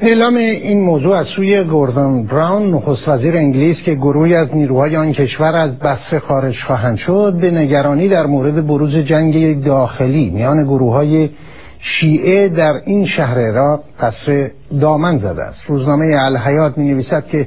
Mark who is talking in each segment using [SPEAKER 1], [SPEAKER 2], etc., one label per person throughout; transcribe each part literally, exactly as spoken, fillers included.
[SPEAKER 1] اعلام این موضوع از سوی گوردون براون نخست وزیر انگلیس که گروهی از نیروهای آن کشور از بصره خارج خواهند شد به نگرانی در مورد بروز جنگ داخلی میان گروه‌های شیعه در این شهر عراق بصره دامن زده است. روزنامه الحیات می‌نویسد که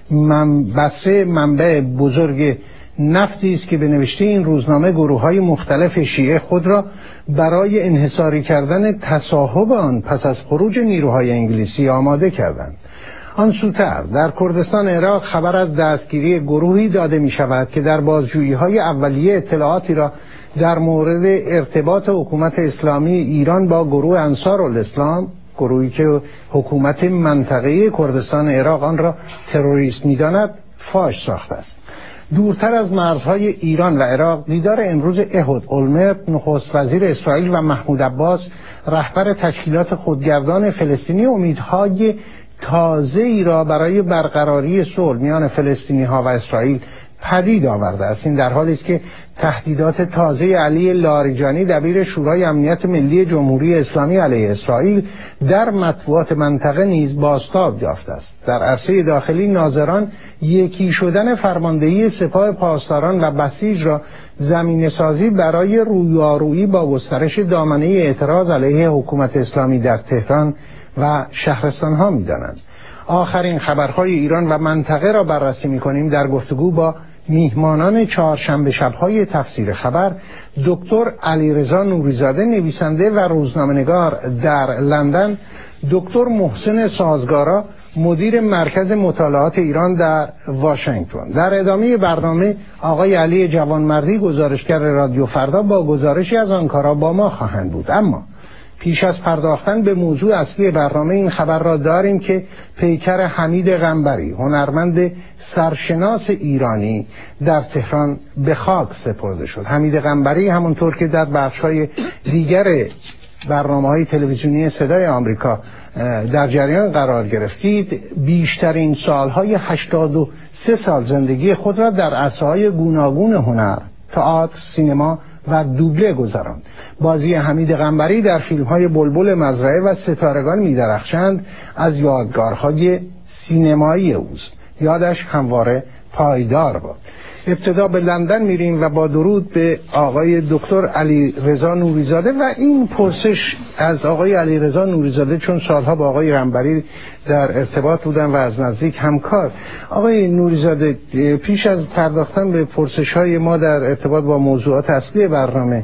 [SPEAKER 1] من بصره منبع بزرگ نفتی است که به نوشته این روزنامه گروه‌های مختلف شیعه خود را برای انحصاری کردن تصاحب آن پس از خروج نیروهای انگلیسی آماده کردند. آن سوتر در کردستان عراق خبر از دستگیری گروهی داده می شود که در بازجویی‌های اولیه اطلاعاتی را در مورد ارتباط حکومت اسلامی ایران با گروه انصارالاسلام، گروهی که حکومت منطقه کردستان عراق آن را تروریست می‌داند، فاش ساخته است. دورتر از مرزهای ایران و عراق دیدار امروز احد اولمرت نخست وزیر اسرائیل و محمود عباس رهبر تشکیلات خودگردان فلسطینی امیدهای تازه‌ای را برای برقراری صلح میان فلسطینی‌ها و اسرائیل پدید آورده است. این در حالی است که تهدیدات تازه علی لاریجانی دبیر شورای امنیت ملی جمهوری اسلامی علیه اسرائیل در مطبوعات منطقه نیز بازتاب یافته است. در عرصه داخلی ناظران یکی شدن فرماندهی سپاه پاسداران و بسیج را زمینه سازی برای رویارویی با گسترش دامنه اعتراض علیه حکومت اسلامی در تهران و شهرستانها می‌دانند. آخرین خبرهای ایران و منطقه را بررسی می‌کنیم در گفتگو با میهمانان چهارشنبه شب‌های تفسیر خبر، دکتر علیرضا نوریزاده نویسنده و روزنامه‌نگار در لندن، دکتر محسن سازگارا مدیر مرکز مطالعات ایران در واشنگتن. در ادامه برنامه آقای علی جوانمردی گزارشگر رادیو فردا با گزارشی از آنکارا با ما خواهند بود. اما پیش از پرداختن به موضوع اصلی برنامه این خبر را داریم که پیکر حمید قنبری، هنرمند سرشناس ایرانی، در تهران به خاک سپرده شد. حمید قنبری همونطور که در بخش‌های دیگر برنامه‌های تلویزیونی صدای آمریکا در جریان قرار گرفتید، بیشترین سالهای هشتاد و سه سال زندگی خود را در عرصه‌های گوناگون هنر، تئاتر، سینما و دوبله گذراند. بازی حمید قنبری در فیلم‌های بلبل مزرعه و ستارگان می‌درخشند از یادگارهای سینمایی اوست. یادش همواره پایدار باد. ابتدا به لندن میریم و با درود به آقای دکتر علیرضا نوریزاده و این پرسش از آقای علیرضا نوریزاده، چون سالها با آقای قنبری در ارتباط بودن و از نزدیک همکار. آقای نوریزاده، پیش از پرداختن به پرسش‌های ما در ارتباط با موضوعات اصلی برنامه،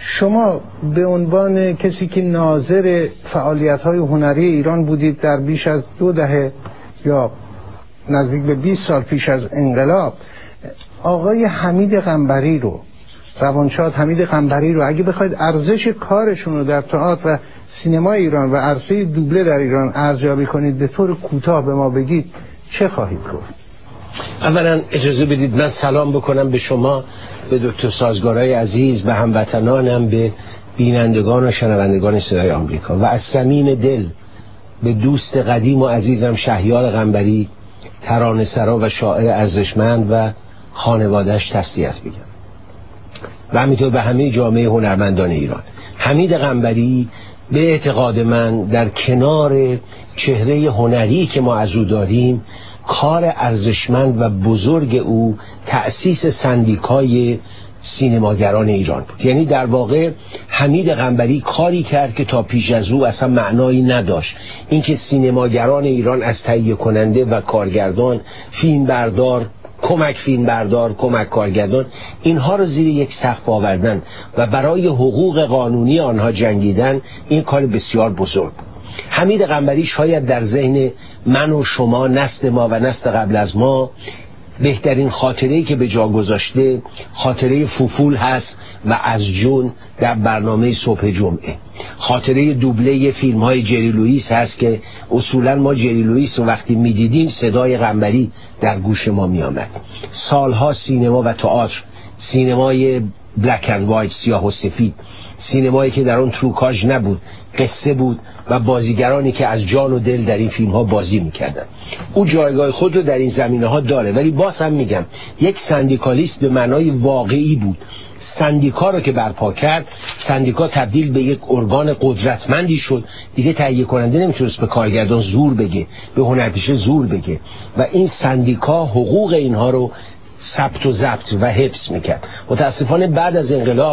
[SPEAKER 1] شما به عنوان کسی که ناظر فعالیت‌های هنری ایران بودید در بیش از دو دهه یا نزدیک به بیست سال پیش از انقلاب، آقای حمید قنبری رو، روانشاد حمید قنبری رو، اگه بخواید ارزش کارشون رو در تئاتر و سینما ایران و عرصه دوبله در ایران ارزیابی کنید، به طور کوتاه به ما بگید چه خواهید گفت؟
[SPEAKER 2] اولا اجازه بدید من سلام بکنم به شما، به دکتر سازگارای عزیز، به هموطنانم، به بینندگان و شنوندگان صدای آمریکا و از صمیم دل به دوست قدیم و عزیزم شهریار قنبری، ترانه‌سرا و شاعر ارزشمند و خانواده‌اش تسلیت بگم و همینطور به همه جامعه هنرمندان ایران. حمید قنبری به اعتقاد من در کنار چهره هنری که ما از او داریم، کار ارزشمند و بزرگ او تأسیس سندیکای سینماگران ایران بود. یعنی در واقع حمید قنبری کاری کرد که تا پیش از او اصلا معنایی نداشت، اینکه سینماگران ایران از تهیه کننده و کارگردان، فیلمبردار، کمک فیلمبردار، کمک کارگردان، اینها رو زیر یک سقف آوردن و برای حقوق قانونی آنها جنگیدن. این کار بسیار بزرگ بود. حمید قنبری شاید در ذهن من و شما، نسل ما و نسل قبل از ما، بهترین خاطره‌ای که به جا گذاشته خاطره فوفول هست و از جون در برنامه صبح جمعه. خاطره دوبله فیلم های جری لوئیس هست که اصولا ما جری لوئیس رو وقتی میدیدیم صدای قنبری در گوش ما میآمد. سالها سینما و تئاتر، سینمای بلک اند وایت، سیاه و سفید، سینمایی که در اون تروکاژ نبود، قصه بود و بازیگرانی که از جان و دل در این فیلم ها بازی میکردن. او جایگاه خود رو در این زمینه ها داره، ولی باز هم میگم یک سندیکالیست به معنای واقعی بود. سندیکا رو که برپا کرد، سندیکا تبدیل به یک ارگان قدرتمندی شد. دیگه تهیه کننده نمیتونست به کارگردان زور بگه، به هنرپیشه زور بگه و این سندیکا حقوق اینها رو ثبت و ضبط و حفظ میکرد. متاسفانه بعد از انقلاب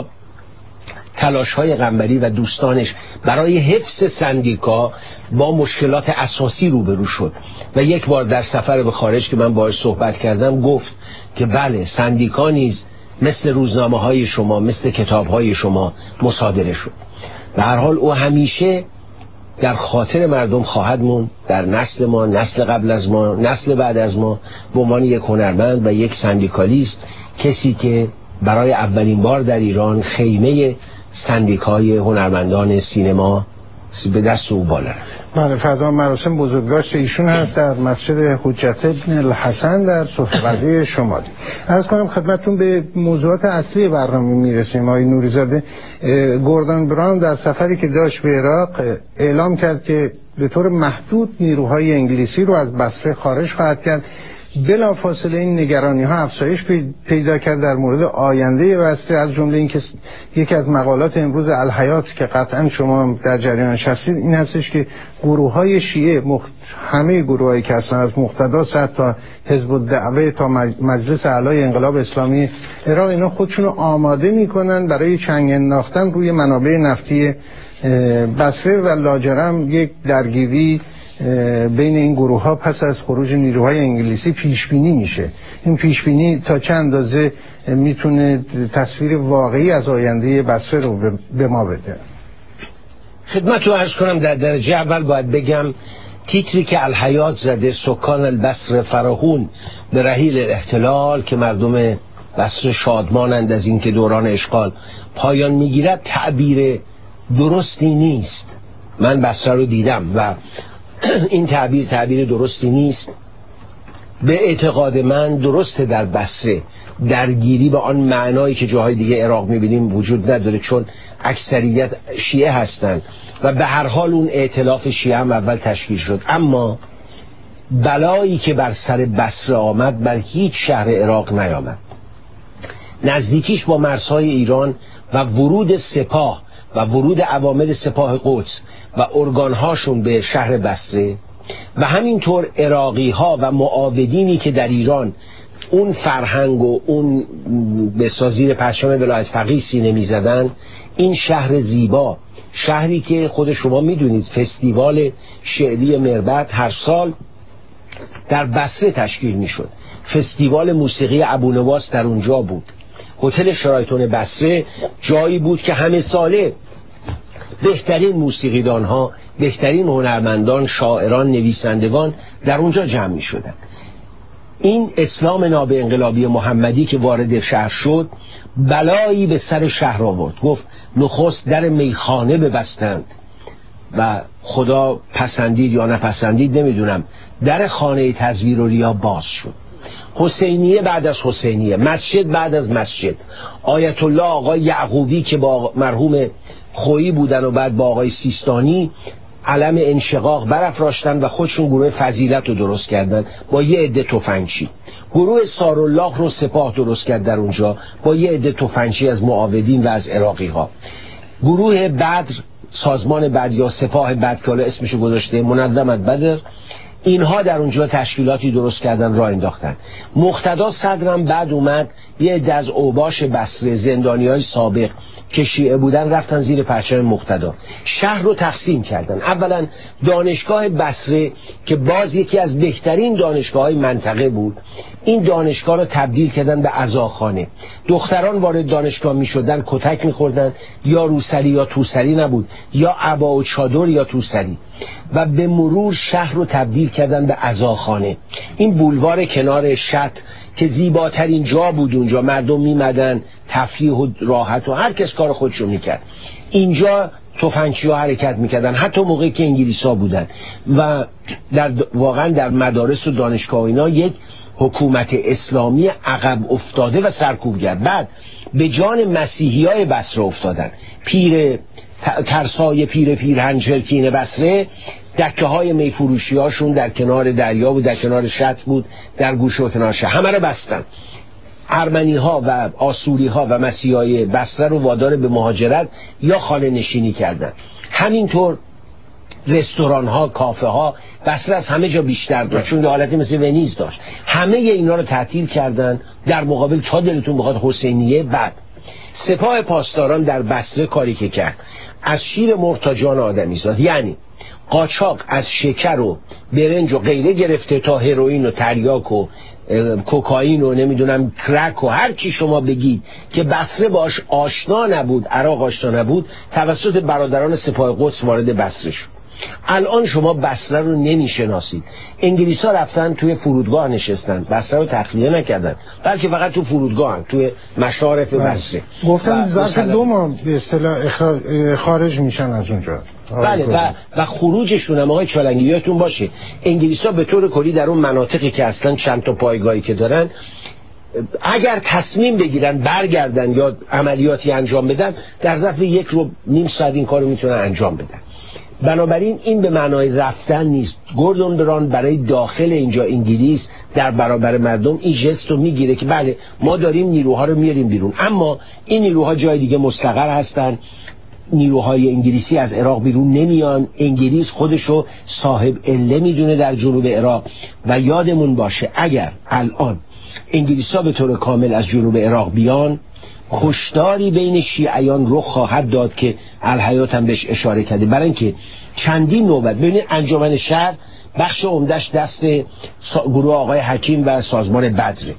[SPEAKER 2] تلاش‌های قنبری و دوستانش برای حفظ سندیکا با مشکلات اساسی روبرو شد و یک بار در سفر به خارج که من باهاش صحبت کردم گفت که بله، سندیکا نیز مثل روزنامه‌های شما، مثل کتاب‌های شما مصادره شد. به هر حال او همیشه در خاطر مردم خواهد موند، در نسل ما، نسل قبل از ما، نسل بعد از ما، به عنوان یک هنرمند و یک سندیکالیست، کسی که برای اولین بار در ایران خیمه سندیکای هنرمندان سینما به دست او بالا رفت.
[SPEAKER 1] بله، فردا مراسم بزرگداشت ایشون هست در مسجد حجت ابن الحسن در صفحه شمالی. عرض کنم خدمتتون به موضوعات اصلی برنامه میرسیم. آقای نوری‌زاده، گوردون براون در سفری که داشت به عراق اعلام کرد که به طور محدود نیروهای انگلیسی رو از بصره خارج خواهد کرد. بلافاصله این نگرانی ها افزایش پیدا کرد در مورد آینده بصره، از جمله این که یکی از مقالات امروز الحیات که قطعا شما در جریانش هستید این هستش که گروه های شیعه، مخت... همه گروه هایی که هستن از مقتدا صد تا حزب الدعوه تا مجلس اعلای انقلاب اسلامی عراق، اینا خودشون رو آماده میکنن برای چنگ انداختن روی منابع نفتی بصره و لاجرم یک درگیری بین این گروه ها پس از خروج نیروهای انگلیسی پیش بینی میشه. این پیش بینی تا چند اندازه میتونه تصویر واقعی از آینده بصره رو به ما بده؟
[SPEAKER 2] خدمت رو عرض کنم در درجه اول باید بگم تیتری که الحیات زده، سکان البصره فراهون به رحیل الاحتلال، که مردم بصره شادمانند از این که دوران اشغال پایان میگیرد، تعبیر درستی نیست. من بصره رو دیدم و این تعبیر تعبیر درستی نیست. به اعتقاد من درسته در بصره درگیری به آن معنایی که جاهای دیگه عراق میبینیم وجود نداره، چون اکثریت شیعه هستند و به هر حال اون ائتلاف شیعه هم اول تشکیل شد. اما بلایی که بر سر بصره آمد بر هیچ شهر عراق نیامد. نزدیکیش با مرزهای ایران و ورود سپاه و ورود عوامل سپاه قدس و ارگانهاشون به شهر بصره و همینطور عراقی ها و معاودینی که در ایران اون فرهنگ و اون به زیر پرچم ولایت فقیه سینه می‌زدن، این شهر زیبا، شهری که خود شما میدونید فستیوال شعری مربط هر سال در بصره تشکیل میشد، فستیوال موسیقی ابونواس در اونجا بود، هتل شرایطون بصره جایی بود که همه ساله بهترین موسیقیدان ها، بهترین هنرمندان، شاعران، نویسندگان در اونجا جمع می شدن. این اسلام ناب انقلابی محمدی که وارد شهر شد بلایی به سر شهر آورد. گفت نخست در میخانه ببستند و خدا پسندید یا نپسندید نمیدونم، در خانه تزویر و ریا باز شد. حسینیه بعد از حسینیه، مسجد بعد از مسجد، آیت الله آقای یعقوبی که با مرحوم خویی بودن و بعد با آقای سیستانی علم انشقاق برافراشتن و خودشون گروه فضیلت رو درست کردن با یه عده تفنگچی. گروه سارالله رو سپاه درست کرد در اونجا با یه عده تفنگچی از معاودین و از عراقی ها. گروه بدر، سازمان بدر یا سپاه بدر که حالا اسمشو گذاشته منظمت بدر، اینها در اونجا تشکیلاتی درست کردن، راه انداختن. مقتدا صدرم بعد اومد یه عده از اوباش بصره، زندانیای سابق که شیعه بودن رفتن زیر پرچم مقتدا، شهر رو تقسیم کردن. اولا دانشگاه بصره که باز یکی از بهترین دانشگاه‌های منطقه بود، این دانشگاه رو تبدیل کردن به عزاخانه. دختران وارد دانشگاه می‌شدن کتک می‌خوردن، یا روسری یا توسری نبود، یا عبا و چادر یا توسری، و به مرور شهر رو تبدیل کردن به عزاخانه. این بولوار کنار شط که زیباترین جا بود، اونجا مردم میمدن تفریح و راحت و هر کس کار خودشو میکرد. اینجا تفنگچی‌ها حرکت میکردن، حتی موقعی که انگلیس‌ها بودن و در واقعا در مدارس و دانشگاه اینا یک حکومت اسلامی عقب افتاده و سرکوبگر. بعد به جان مسیحیای بصره افتادن، پیر ترسای پیر پیرهن چرکین بصره دکه های میفروشی هاشون در کنار دریا بود، در کنار شط بود، در گوشه و کنار شهر، همه رو بستن. ارمنی ها و آسوری ها و مسیحای بصره رو وادار به مهاجرت یا خانه نشینی کردن. همینطور رستوران ها، کافه ها، بصره از همه جا بیشتر داشت چون یه حالتی مثل ونیز داشت. همه اینا رو تعطیل کردن در مقابل تا دلتون بخواد حسینیه. بعد سپاه پاسداران در بصره کاری که کرد، از شیر مرغ تا جان آدمی زاد، یعنی قاچاق از شکر و برنج و غیره گرفته تا هروئین و تریاک و کوکائین و نمیدونم کرک و هر چی شما بگید که بصره باش آشنا نبود، عراق آشنا نبود، توسط برادران سپاه قدس وارد بصره شد. الان شما بصره رو نمیشناسید. انگلیس ها رفتن توی فرودگاه نشستن، بصره رو تخلیه نکردن، بلکه فقط تو فرودگاه هم توی مشارف بصره
[SPEAKER 1] گفتن ظرف دو ماه به اصطلاح خارج میشن از اونجا.
[SPEAKER 2] بله و, و خروجشون هم آقای چالنگی یادتون باشه انگلیس ها به طور کلی در اون مناطقی که اصلا چند تا پایگاهی که دارن اگر تصمیم بگیرن برگردن یا عملیاتی انجام بدن در ظرف یک رو نیم ساعت این کارو میتونن انجام بدن. بنابراین این به معنای رفتن نیست. گوردون بران برای داخل اینجا انگلیس در برابر مردم این ژست رو میگیره که بله ما داریم نیروها رو میاریم بیرون، اما این نیروها جای دیگه مستقر هستن، نیروهای انگلیسی از عراق بیرون نمیان. انگلیس خودشو صاحب عله میدونه در جنوب عراق و یادمون باشه اگر الان انگلیس‌ها به طور کامل از جنوب عراق بیان کشتاری بین شیعیان رخ خواهد داد که الحیات هم بهش اشاره کرده. برای اینکه چندین نوبت ببینید انجمن شهر بخش عمدش دست گروه آقای حکیم و سازمان بدره،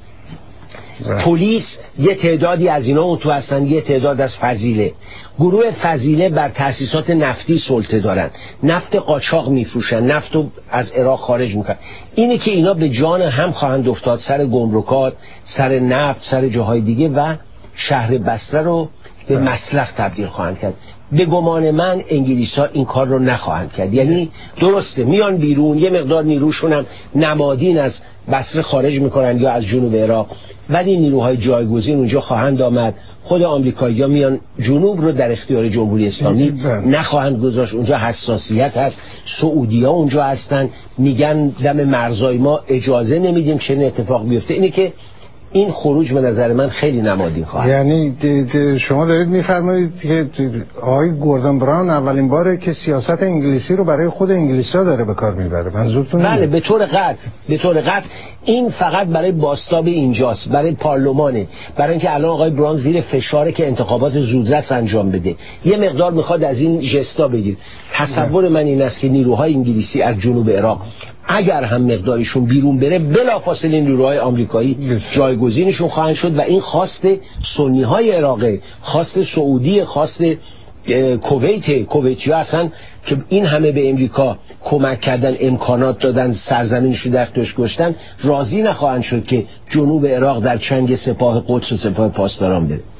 [SPEAKER 2] پلیس یه تعدادی از اینا اون تو هستن، یه تعداد از فضیله. گروه فضیله بر تأسیسات نفتی سلطه دارن، نفت قاچاق میفروشن، نفت رو از عراق خارج میکنن. اینه که اینا به جان هم خواهند افتاد، سر گمرکات، سر نفت، سر جاهای دیگه و شهر بصره رو به مسلخ تبدیل خواهند کرد. به گمان من انگلیس‌ها این کار رو نخواهند کرد. یعنی درسته میان بیرون یه مقدار نیروشون هم نمادین از بصره خارج میکنن یا از جنوب عراق، ولی نیروهای جایگزین اونجا خواهند آمد. خود آمریکایی‌ها میان جنوب رو در اختیار جمهوری اسلامی نخواهند گذاشت، اونجا حساسیت هست. سعودی‌ها اونجا هستن میگن دم مرزای ما اجازه نمیدیم چه اتفاق بیفته. اینه که این خروج به نظر من خیلی نمادین خواهد.
[SPEAKER 1] یعنی ده ده شما دارید میفرمایید که آقای گوردون براون اولین باره که سیاست انگلیسی رو برای خود انگلیس‌ها داره به کار میبره. منظورتون؟
[SPEAKER 2] بله به طور قطع، به طور قطع این فقط برای بازتاب اینجاست، برای پارلمانه، برای اینکه الان آقای براون زیر فشاره که انتخابات زودرس انجام بده، یه مقدار میخواد از این ژستا بگیر. تصور من این است که نیروهای انگلیسی از جنوب عراق اگر هم مقداریشون بیرون بره بلافاصله نیروهای آمریکایی جایگزینشون خواهند شد و این خواست سنی‌های عراقه، خواست سعودی، خواست کویت. کویتی‌ها هستن که این همه به امریکا کمک کردن، امکانات دادن، سرزمینش رو در توش گذاشتن، راضی نخواهند شد که جنوب عراق در چنگ سپاه قدس و سپاه پاسداران بره.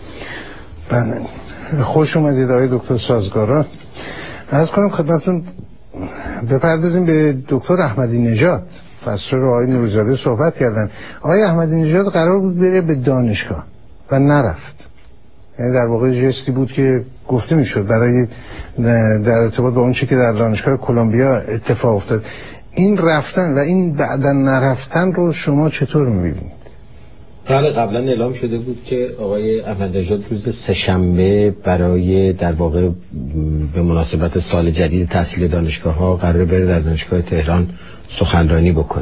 [SPEAKER 1] بله خوش اومدید آقای دکتر سازگارا. عرض کنم خدمتتون بپردازیم به دکتر احمدی نژاد. فصل رو آقای نوری‌زاده صحبت کردن. آقای احمدی نژاد قرار بود بره به دانشگاه و نرفت. یعنی در واقع جستی بود که گفته میشد برای در ارتباط با اون چیزی که در دانشگاه کلمبیا اتفاق افتاد. این رفتن و این بعداً نرفتن رو شما چطور می‌بینید؟
[SPEAKER 3] بله قبلا اعلام شده بود که آقای احمدی نژاد روز سه‌شنبه برای در واقع به مناسبت سال جدید تحصیل دانشگاه‌ها قرار بره در دانشگاه تهران سخنرانی بکنه.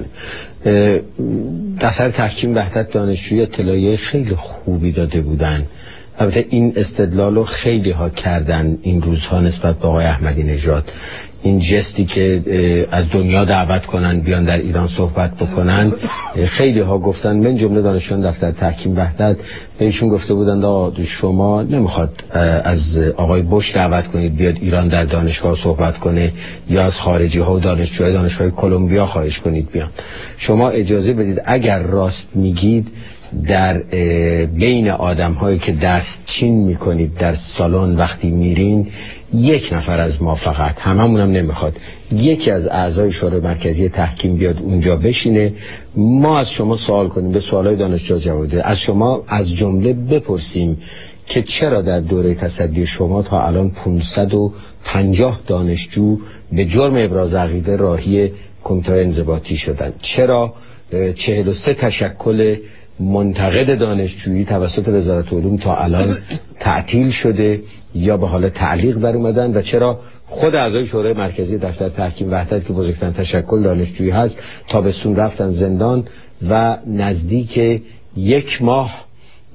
[SPEAKER 3] دفتر تحکیم وحدت دانشجویی اطلاعیه خیلی خوبی داده بودن. البته این استدلال رو خیلی ها کردن این روزها نسبت به آقای احمدی نژاد. این جستی که از دنیا دعوت کنن بیان در ایران صحبت بکنن، خیلی ها گفتن، من جمله دانشجویان دفتر تحکیم وحدت بهشون گفته بودند آقا شما نمیخواد از آقای بوش دعوت کنید بیاد ایران در دانشگاه صحبت کنه یا از خارجی ها و دانشجوهای دانشگاه کلمبیا خواهش کنید بیان. شما اجازه بدید اگر راست میگید در بین آدم هایی که دست چین میکنید در سالن وقتی میرین، یک نفر از ما فقط، هممون هم نمیخواد، یکی از اعضای شورای مرکزی تحکیم بیاد اونجا بشینه، ما از شما سوال کنیم، به سوالای دانشجو جواب بده، از شما از جمله بپرسیم که چرا در دوره تصدی شما تا الان پانصد و پنجاه دانشجو به جرم ابراز عقیده راهی کمیته انضباطی شدن، چرا چهل و سه تشکل منتقد دانشجویی توسط وزارت علوم تا الان تعطیل شده یا به حال تعلیق در اومدن، و چرا خود اعضای شورای مرکزی دفتر تحکیم وحدت که بزرگترین تشکل دانشجویی هست تابستون رفتن زندان و نزدیک یک ماه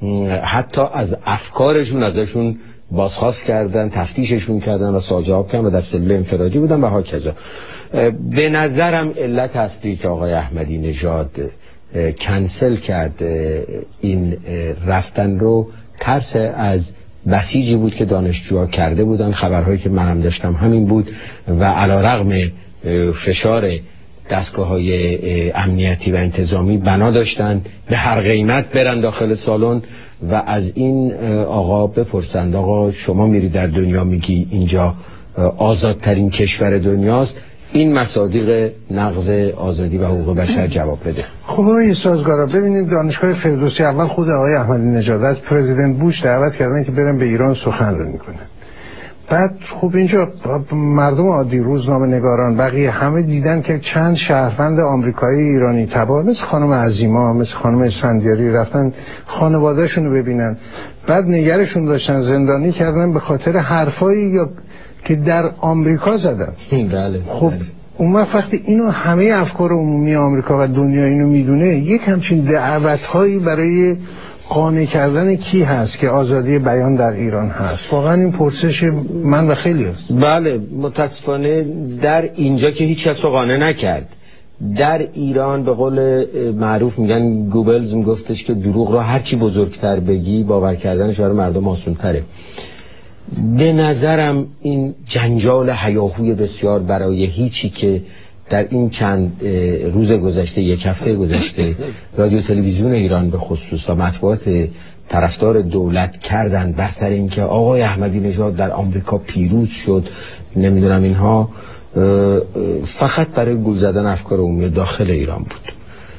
[SPEAKER 3] حتی از افکارشون ازشون بازخواست کردن، تفتیششون کردن و سوال جواب کردن و در سلول انفرادی بودن و هاکذا. به نظرم علت اصلی که آقای احمدی نژاد کنسل کرد این رفتن رو ترس از بسیجی بود که دانشجوها کرده بودن. خبرهایی که منم داشتم همین بود و علیرغم فشار دستگاه‌های امنیتی و انتظامی بنا داشتن به هر قیمت برن داخل سالن و از این آقا بپرسند آقا شما میری در دنیا میگی اینجا آزادترین کشور دنیاست، این مصادیق نقض آزادی و حقوق بشر جواب بده.
[SPEAKER 1] خب آقای سازگارا ببینید، دانشگاه فردوسی اول خود آقای احمدی نژاد از پرزیدنت بوش دعوت کردن که برن به ایران سخنرانی کنن. بعد خب اینجا مردم عادی، روزنامه‌نگاران، بقیه همه دیدن که چند شهروند آمریکایی ایرانی تبار مثل خانم عظیما، مثل خانم اسفندیاری رفتن خانواده‌شون رو ببینن، بعد نگرشون داشتن، زندانی کردن به خاطر حرفایی یا که در آمریکا زدن.
[SPEAKER 3] بله.
[SPEAKER 1] خب اون وقتی اینو همه افکار عمومی آمریکا و دنیا اینو میدونه، یک همچین دعوت‌هایی برای قانع کردن کی هست که آزادی بیان در ایران هست؟ واقعا این پرسش من و خیلی هست.
[SPEAKER 3] بله، متاسفانه در اینجا که هیچ کس رو قانع نکرد. در ایران به قول معروف میگن گوبلز میگفتش که دروغ رو هرچی بزرگتر بگی باور کردنش برای مردم آسان‌تره. به نظرم این جنجال هیاهوی بسیار برای هیچی که در این چند روز گذشته، یک هفته گذشته رادیو تلویزیون ایران به خصوص و مطبوعات طرفدار دولت کردن بر سر اینکه آقای احمدی نژاد در آمریکا پیروز شد، نمیدونم اینها، فقط برای گول زدن افکار عمومی داخل ایران بود.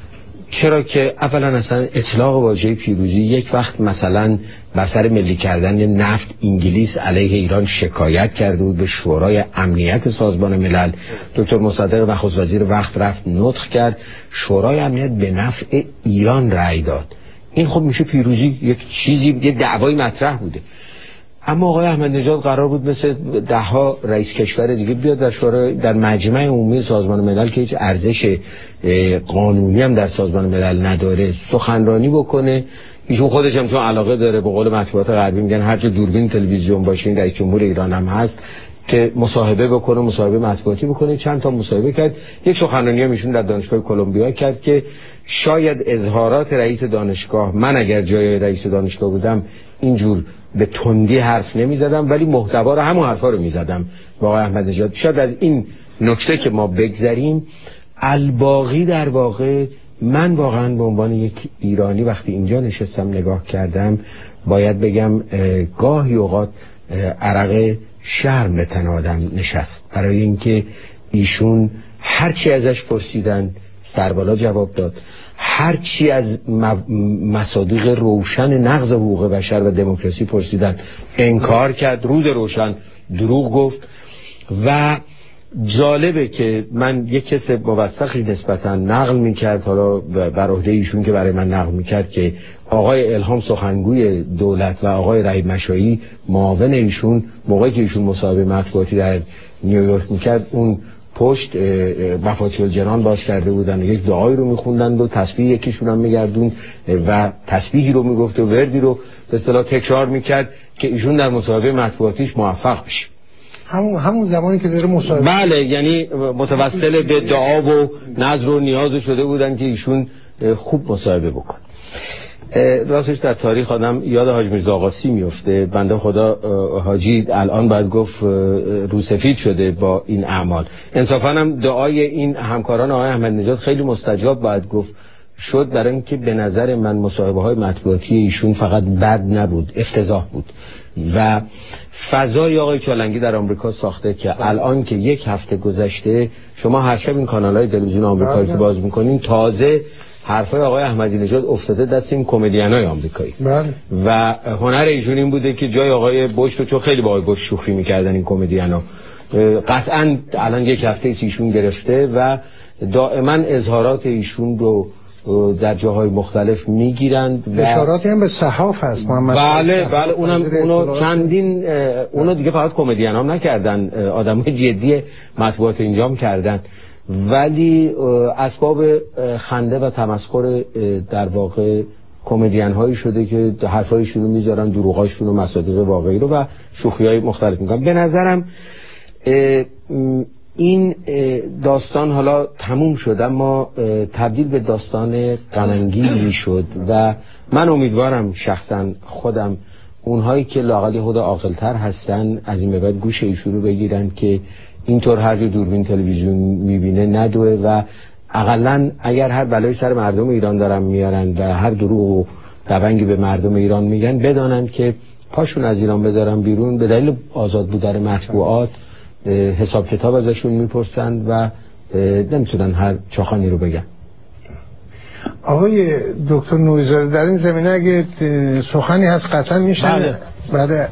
[SPEAKER 3] چرا که اولا اصلا اطلاق واژه پیروزی یک وقت مثلا بر سر ملی کردن نفت انگلیس علیه ایران شکایت کرده بود به شورای امنیت سازمان ملل، دکتر مصدق نخست وزیر وقت رفت نطق کرد، شورای امنیت به نفع ایران رأی داد. این خب میشه پیروزی، یک چیزی، یه دعوای مطرح بوده. اما آقای احمدی نژاد قرار بود مثل ده ها رئیس کشور دیگه بیاد در شورای، در مجمع عمومی سازمان ملل که هیچ ارزش قانونی هم در سازمان ملل نداره سخنرانی بکنه. ایشون خودش هم چون علاقه داره، به قول مطبوعات غربی میگن هر جا دوربین تلویزیون باشه این رئیس جمهور ایران هم هست، که مصاحبه بکنه، مصاحبه مطبوعاتی بکنه. چند تا مصاحبه کرد. یک سخنرانی هم ایشون در دانشگاه کلمبیا کرد که شاید اظهارات رئیس دانشگاه، من اگر جای رئیس دانشگاه بودم اینجور به تندی حرف نمی زدم، ولی محتوا رو همون حرفا رو می زدم با آقای احمدی نژاد. شاید از این نکته که ما بگذریم، الباقی در واقع من واقعا به عنوان یک ایرانی وقتی اینجا نشستم نگاه کردم، باید بگم گاهی اوقات عرق شرم به تن آدم نشست، برای اینکه ایشون هرچی ازش پرسیدن سربالا جواب داد، هرچی از مصادیق روشن نقض حقوق بشر و دموکراسی پرسیدن انکار کرد، روز روشن دروغ گفت. و جالبه که من یک کس موثقی نسبتا نقل میکرد، حالا بر عهده ایشون که برای من نقل میکرد، که آقای الهام سخنگوی دولت و آقای رهید مشایی معاون ایشون موقعی که ایشون مصاحبه مطبوعاتی در نیویورک میکرد، اون پشت مفاتیح الجنان باز کرده بودن و یک دعایی رو میخوندند و تسبیح یکیشون هم میگردون و تسبیحی رو میگفت و وردی رو به اصطلاح تکرار میکرد که ایشون در مصاحبه مطبوعاتیش موفق بشه.
[SPEAKER 1] همون همون زمانی که داره مصاحبه،
[SPEAKER 3] بله، یعنی متوسل به دعا و نظر و نیاز شده بودن که ایشون خوب مصاحبه بکن. راستش در تاریخ آدم یاد حاج میرزا آقاسی میفته، بنده خدا حاجی الان باید گفت روسفید شده با این اعمال. انصافا هم دعای این همکاران آقای احمدی نژاد خیلی مستجاب باید گفت شد برای اینکه به نظر من مصاحبه های مطبوعاتی ایشون فقط بد نبود، افتضاح بود و فضای آقای چالنگی در آمریکا ساخته که الان که یک هفته گذشته شما هر شب این کانال های تلویزیون آمریکایی که باز میکنین تازه حرفای آقای احمدی نژاد افتاده دست این کمدینای آمریکایی
[SPEAKER 1] بله.
[SPEAKER 3] و هنر ایشون این بوده که جای آقای بوش رو، چون خیلی با آقای بوش شوخی میکردن این کمدینا، قطعا الان یک هفته ایشون گرفته و دائما اظهارات ایشون رو در جاهای مختلف میگیرند و
[SPEAKER 1] اشاراتی هم به صحاف هست محمد.
[SPEAKER 3] بله بله اونم اونو چندین اونو دیگه فقط کمدین هم نکردن، آدمای جدی مطبوعات اینجام کردن، ولی اسباب خنده و تمسخر در واقع کمدین هایی شده که حرفایشون رو میذارن، دروغاشون و مصادیق واقعی رو و شوخی های مختلف میکنن. به نظرم این داستان حالا تموم شد اما تبدیل به داستان غم‌انگیزی شد و من امیدوارم شخصا خودم اونهایی که لااقل خود عاقل‌تر هستن از این به بعد گوش ایشون رو بگیرن که اینطور هر جو دوربین تلویزیون میبینه ندوه و اقلا اگر هر بلای سر مردم ایران دارن میارن و هر دروغ و دبنگی به مردم ایران میگن بدانن که پاشون از ایران بذارن بیرون، به دلیل آزاد بودن مطبوعات حساب کتاب ازشون میپرسند و نمیتونن هر چاخانی رو بگن.
[SPEAKER 1] آقای دکتر نوری‌زاده در این زمینه اگه سخنی هست قطعا میشه.
[SPEAKER 2] بله.
[SPEAKER 1] بله.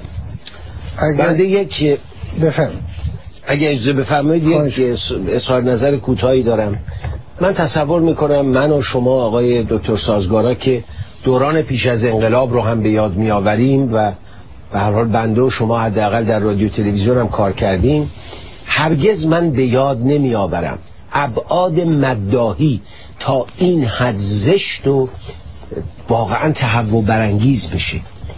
[SPEAKER 2] اگر بنده یک
[SPEAKER 1] بفهم
[SPEAKER 2] اگه اجازه بفرمایید یک اظهار نظر کوتاهی دارم. من تصور میکنم من و شما آقای دکتر سازگارا که دوران پیش از انقلاب رو هم به یاد میآوریم و به هر حال بنده و شما حداقل در رادیو تلویزیون هم کار کردیم، هرگز من به یاد نمی آورم ابعاد مداحی تا این حد زشت و واقعا تهوع برانگیز بشه.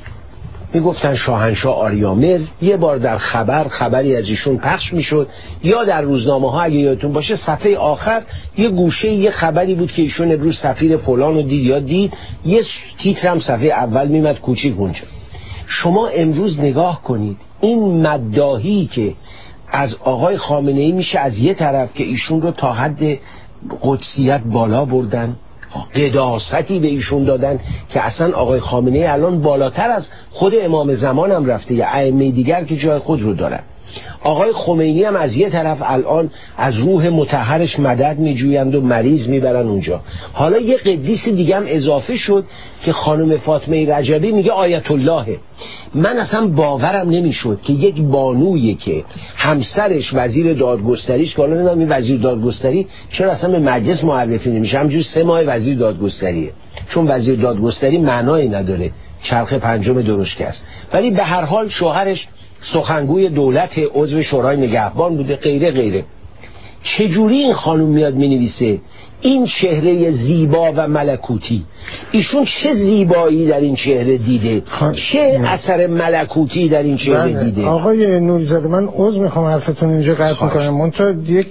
[SPEAKER 2] میگفتن شاهنشاه آریامر، یه بار در خبر خبری از ایشون پخش میشد یا در روزنامه ها اگه یادتون باشه صفحه آخر یه گوشه یه خبری بود که ایشون امروز سفیر فلان رو دید یا دید، یه تیتر هم صفحه اول میمد کوچیک اونجا. شما امروز نگاه کنید این مداحی که از آقای خامنه‌ای میشه از یه طرف که ایشون رو تا حد قدسیت بالا بردن، قداستی به ایشون دادن که اصلا آقای خامنه‌ای الان بالاتر از خود امام زمان هم رفته یا ائمه دیگر که جای خود رو دارن. آقای خمینی هم از یه طرف الان از روح مطهرش مدد میجویند و مریض میبرن اونجا. حالا یه قدیس دیگه هم اضافه شد که خانم فاطمه رجبی میگه آیت اللهه. من اصلا باورم نمیشد که یک بانویی که همسرش وزیر دادگستریش، که حالا نمیدونم این وزیر دادگستری چرا اصلا به مجلس معرفی نمیشه، همجور سه ماه وزیر دادگستریه، چون وزیر دادگستری معنایی نداره، چرخ پنجم درشک است، ولی به هر حال شوهرش سخنگوی دولت، عضو شورای نگهبان بوده، غیره غیره. چجوری این خانم میاد مینویسه این چهره زیبا و ملکوتی، ایشون چه زیبایی در این چهره دیده، چه اثر ملکوتی در این چهره دیده؟
[SPEAKER 1] آقای نوری‌زاده من عذر میخوام حرفتون اینجا قطع میکنم، منتها یک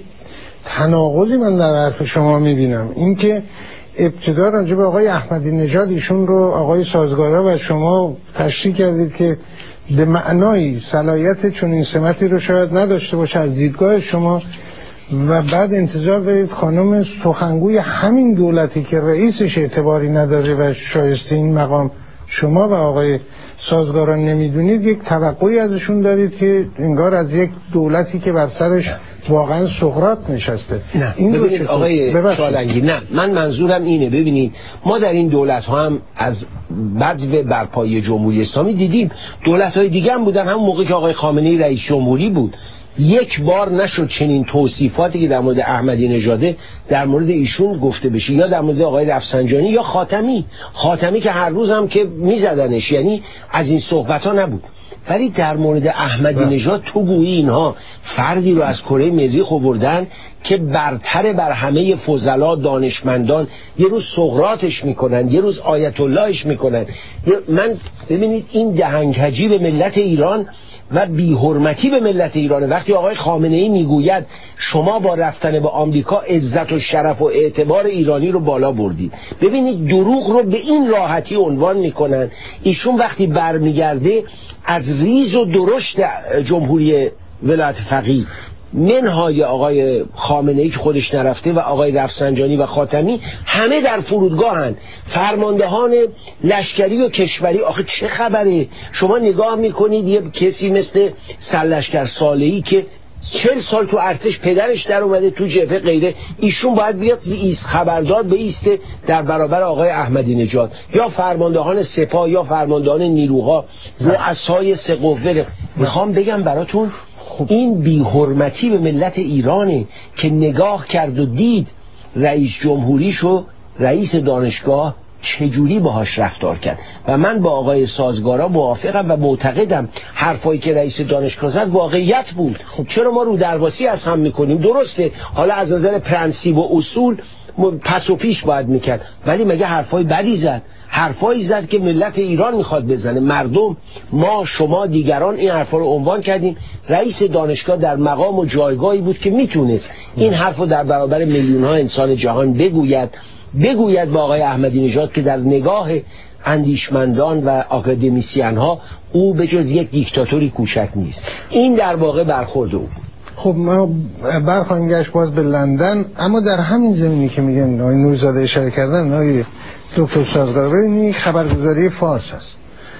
[SPEAKER 1] تناقضی من در حرف شما میبینم، این که ابتدا راجع به آقای احمدی نژاد ایشون رو آقای سازگارا و شما تشریح کردید که به معنای صلاحیت چون این سمتی رو شاید نداشته باشه از دیدگاه شما، و بعد انتظار دارید خانم سخنگوی همین دولتی که رئیسش اعتباری نداره و شایسته این مقام شما و آقای سازگاران نمیدونید، یک توقعی ازشون دارید که انگار از یک دولتی که بر سرش واقعا سقراط نشسته.
[SPEAKER 2] نه این ببینید آقای چالنگی، نه من منظورم اینه، ببینید ما در این دولت ها هم از بدو برپایی جمهوری اسلامی دیدیم، دولت های دیگه هم بودن، همون موقع که آقای خامنه‌ای رئیس جمهوری بود یک بار نشد چنین توصیفاتی که در مورد احمدی نژاد در مورد ایشون گفته بشه، یا در مورد آقای رفسنجانی یا خاتمی خاتمی که هر روز هم که میزدنش، یعنی از این صحبت ها نبود. ولی در مورد احمدی نژاد تو گویی اینها فردی رو از کره مریخ آوردن که برتر بر همه فضلا دانشمندان، یه روز سقراطش میکنن، یه روز آیت اللهش میکنن. من ببینید این دهنکجی به ملت ایران و بی‌حرمتی به ملت ایران. وقتی آقای خامنه‌ای میگوید شما با رفتن به آمریکا عزت و شرف و اعتبار ایرانی رو بالا بردید، ببینید دروغ رو به این راحتی عنوان میکنن. ایشون وقتی برمیگرده از ریز و درشت جمهوری ولایت فقیه منهای آقای خامنه‌ای که خودش نرفته و آقای رفسنجانی و خاتمی همه در فرودگاهن. فرماندهان لشکری و کشوری آخه چه خبره؟ شما نگاه میکنید یه کسی مثل سرلشکر صالحی که چهل سال تو ارتش پدرش در اومده تو جبهه غیره، ایشون باید بیاد ایست خبردار بیسته در برابر آقای احمدی نژاد، یا فرماندهان سپاه یا فرماندهان نیروها رؤسای سه قوه. میخوام بگم براتون این بی‌حرمتی به ملت ایرانه که نگاه کرد و دید رئیس جمهوریشو رئیس دانشگاه چجوری باهاش رفتار کرد. و من با آقای سازگارا موافقم و معتقدم حرفایی که رئیس دانشگاه زد واقعیت بود. خب چرا ما رو درواسی از هم میکنیم؟ درسته حالا از نظر پرنسیب و اصول پس و پیش باید میکرد، ولی مگه حرفای بدی زد؟ حرفایی زد که ملت ایران میخواد بزنه. مردم، ما، شما، دیگران این حرفا رو عنوان کردیم. رئیس دانشگاه در مقام و جایگاهی بود که میتونست این حرفو در برابر میلیون ها انسان جهان بگوید بگوید با آقای احمدی نژاد که در نگاه اندیشمندان و آکادمیسین ها او به جز یک دیکتاتوری کوچک نیست. این در واقع برخورد او.
[SPEAKER 1] خب ما برخواهیم گشت باز به لندن، اما در همین زمینی که میگن آقای نوریزاده اشاره کردن، آقای دکتر سازگار، ببینید خبرگزاری فارس است،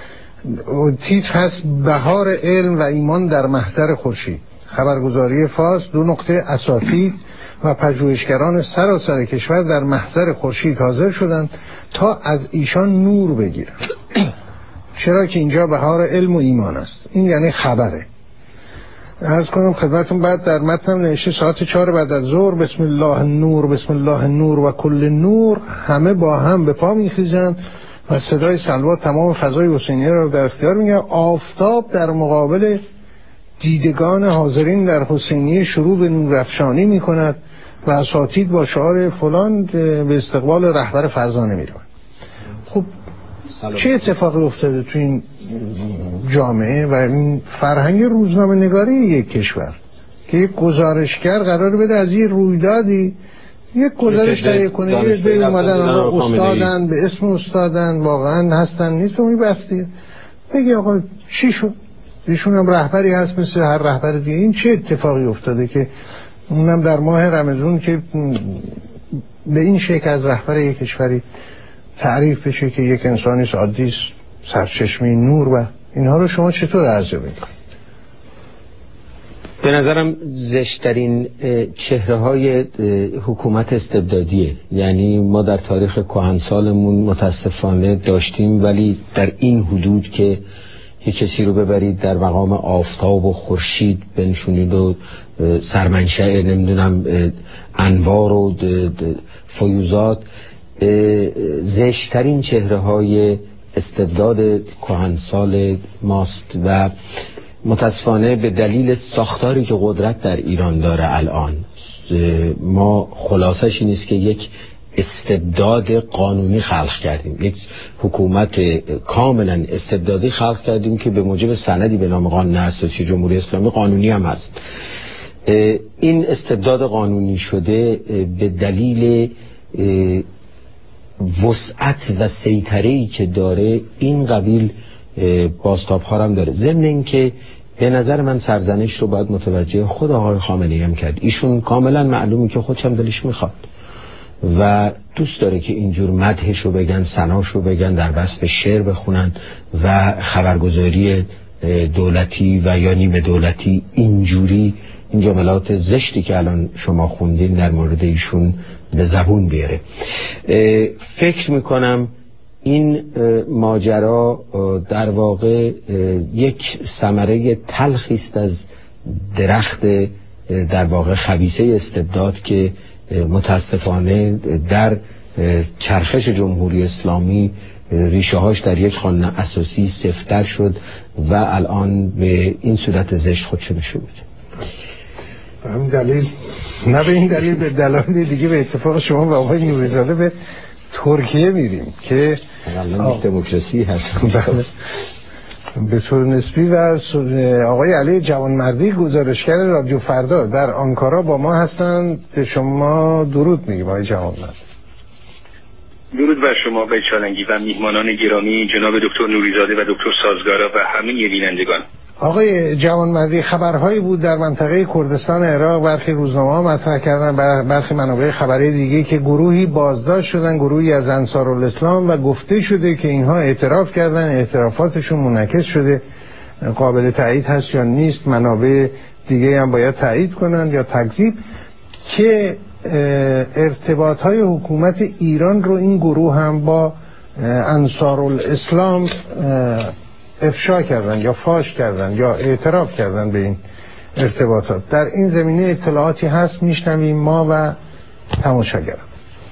[SPEAKER 1] تیتر هست بهار علم و ایمان در محضر خورشید. خبرگزاری فارس دو نقطه اساتید و پژوهشگران سراسر کشور در محضر خورشید حاضر شدند تا از ایشان نور بگیرند. چرا که اینجا بهار علم و ایمان است. این یعنی خبره. عرض کنم خدمتتون بعد در متنم نوشته ساعت چهار بعد از ظهر بسم الله نور بسم الله نور و کل نور، همه با هم به پا میخیزند و صدای سلوا تمام فضای حسینیه را در اختیار میگیرد. آفتاب در مقابل دیدگان حاضرین در حسینیه شروع به نورافشانی میکند و اساتید با شعار فلان به استقبال رهبر فرزانه میروند. خب چه اتفاقی افتاده تو این جامعه و این فرهنگ روزنامه نگاری یک کشور که یک گزارشگر قرار بده از یه رویدادی یک گزارش تهیه کنه، یه عده اومدن استادن به اسم استادن، واقعا هستن نیست، اون بسته بگی آقا چی شد؟ ایشون هم رهبری هست مثل هر رهبر دیگه. این چه اتفاقی افتاده که اونم در ماه رمضان که به این شکل از رهبر یک کشوری تعریف بشه که یک انسانی عادی است، سرچشمه نور، و اینها رو شما چطور ارزیابی می‌کنید؟
[SPEAKER 3] به نظرم زشترین چهره های حکومت استبدادیه. یعنی ما در تاریخ کهنسالمون متاسفانه داشتیم، ولی در این حدود که یک کسی رو ببرید در مقام آفتاب و خورشید بنشونید و سرمنشأ نمیدونم انوار و فیوزات، زشترین چهره های استبداد کهنسال ماست و متاسفانه به دلیل ساختاری که قدرت در ایران داره الان، ما خلاصش این است که یک استبداد قانونی خلق کردیم، یک حکومت کاملا استبدادی خلق کردیم که به موجب سندی به نام قانون اساسی جمهوری اسلامی قانونی هم هست. این استبداد قانونی شده به دلیل وسعت و سیطره‌ای که داره این قبیل بازتاب‌ها هم داره. ضمن این که به نظر من سرزنش رو باید متوجه خود آقای خامنه‌ای هم کرد. ایشون کاملا معلومه که خودش هم دلش میخواد و دوست داره که اینجور مدحش رو بگن، ثناش رو بگن، در وصف شعر بخونن و خبرگزاری دولتی و یا نیمه دولتی اینجوری این جملات زشتی که الان شما خوندین در مورد ایشون به زبون بیاره. فکر میکنم این ماجرا در واقع یک ثمره تلخی است از درخت در واقع خبیثه استبداد که متاسفانه در چرخش جمهوری اسلامی ریشه هاش در یک خانه اساسی سفتر شد و الان به این صورت زشت خودشو نشون میده.
[SPEAKER 1] به همین دلیل، نه به این دلیل، به دلایل دیگه به اتفاق شما و آقای نوریزاده به ترکیه میریم که
[SPEAKER 3] الان دموکراسی هست
[SPEAKER 1] به طور نسبی و آقای علی جوانمردی گزارشگر رادیو فردا در آنکارا با ما هستند. به شما درود میگیم آقای جوانمرد.
[SPEAKER 4] درود بر شما آقای چالنگی و میهمانان گرامی جناب دکتر نوریزاده و دکتر سازگارا و همه بینندگان.
[SPEAKER 1] آقای جوانمردی، خبرهایی بود در منطقه کردستان عراق، برخی روزنامه‌ها مطرح کردن، برخی منابع خبری دیگه، که گروهی بازداشت شدن، گروهی از انصارالاسلام، و گفته شده که اینها اعتراف کردن، اعترافاتشون منعکس شده. قابل تایید هست یا نیست، منابع دیگه هم باید تایید کنن یا تکذیب، که ارتباطهای حکومت ایران رو این گروه هم با انصارالاسلام افشا کردن یا فاش کردن یا اعتراف کردن به این ارتباطات. در این زمینه اطلاعاتی هست؟ میشنویم ما و تماشاگران.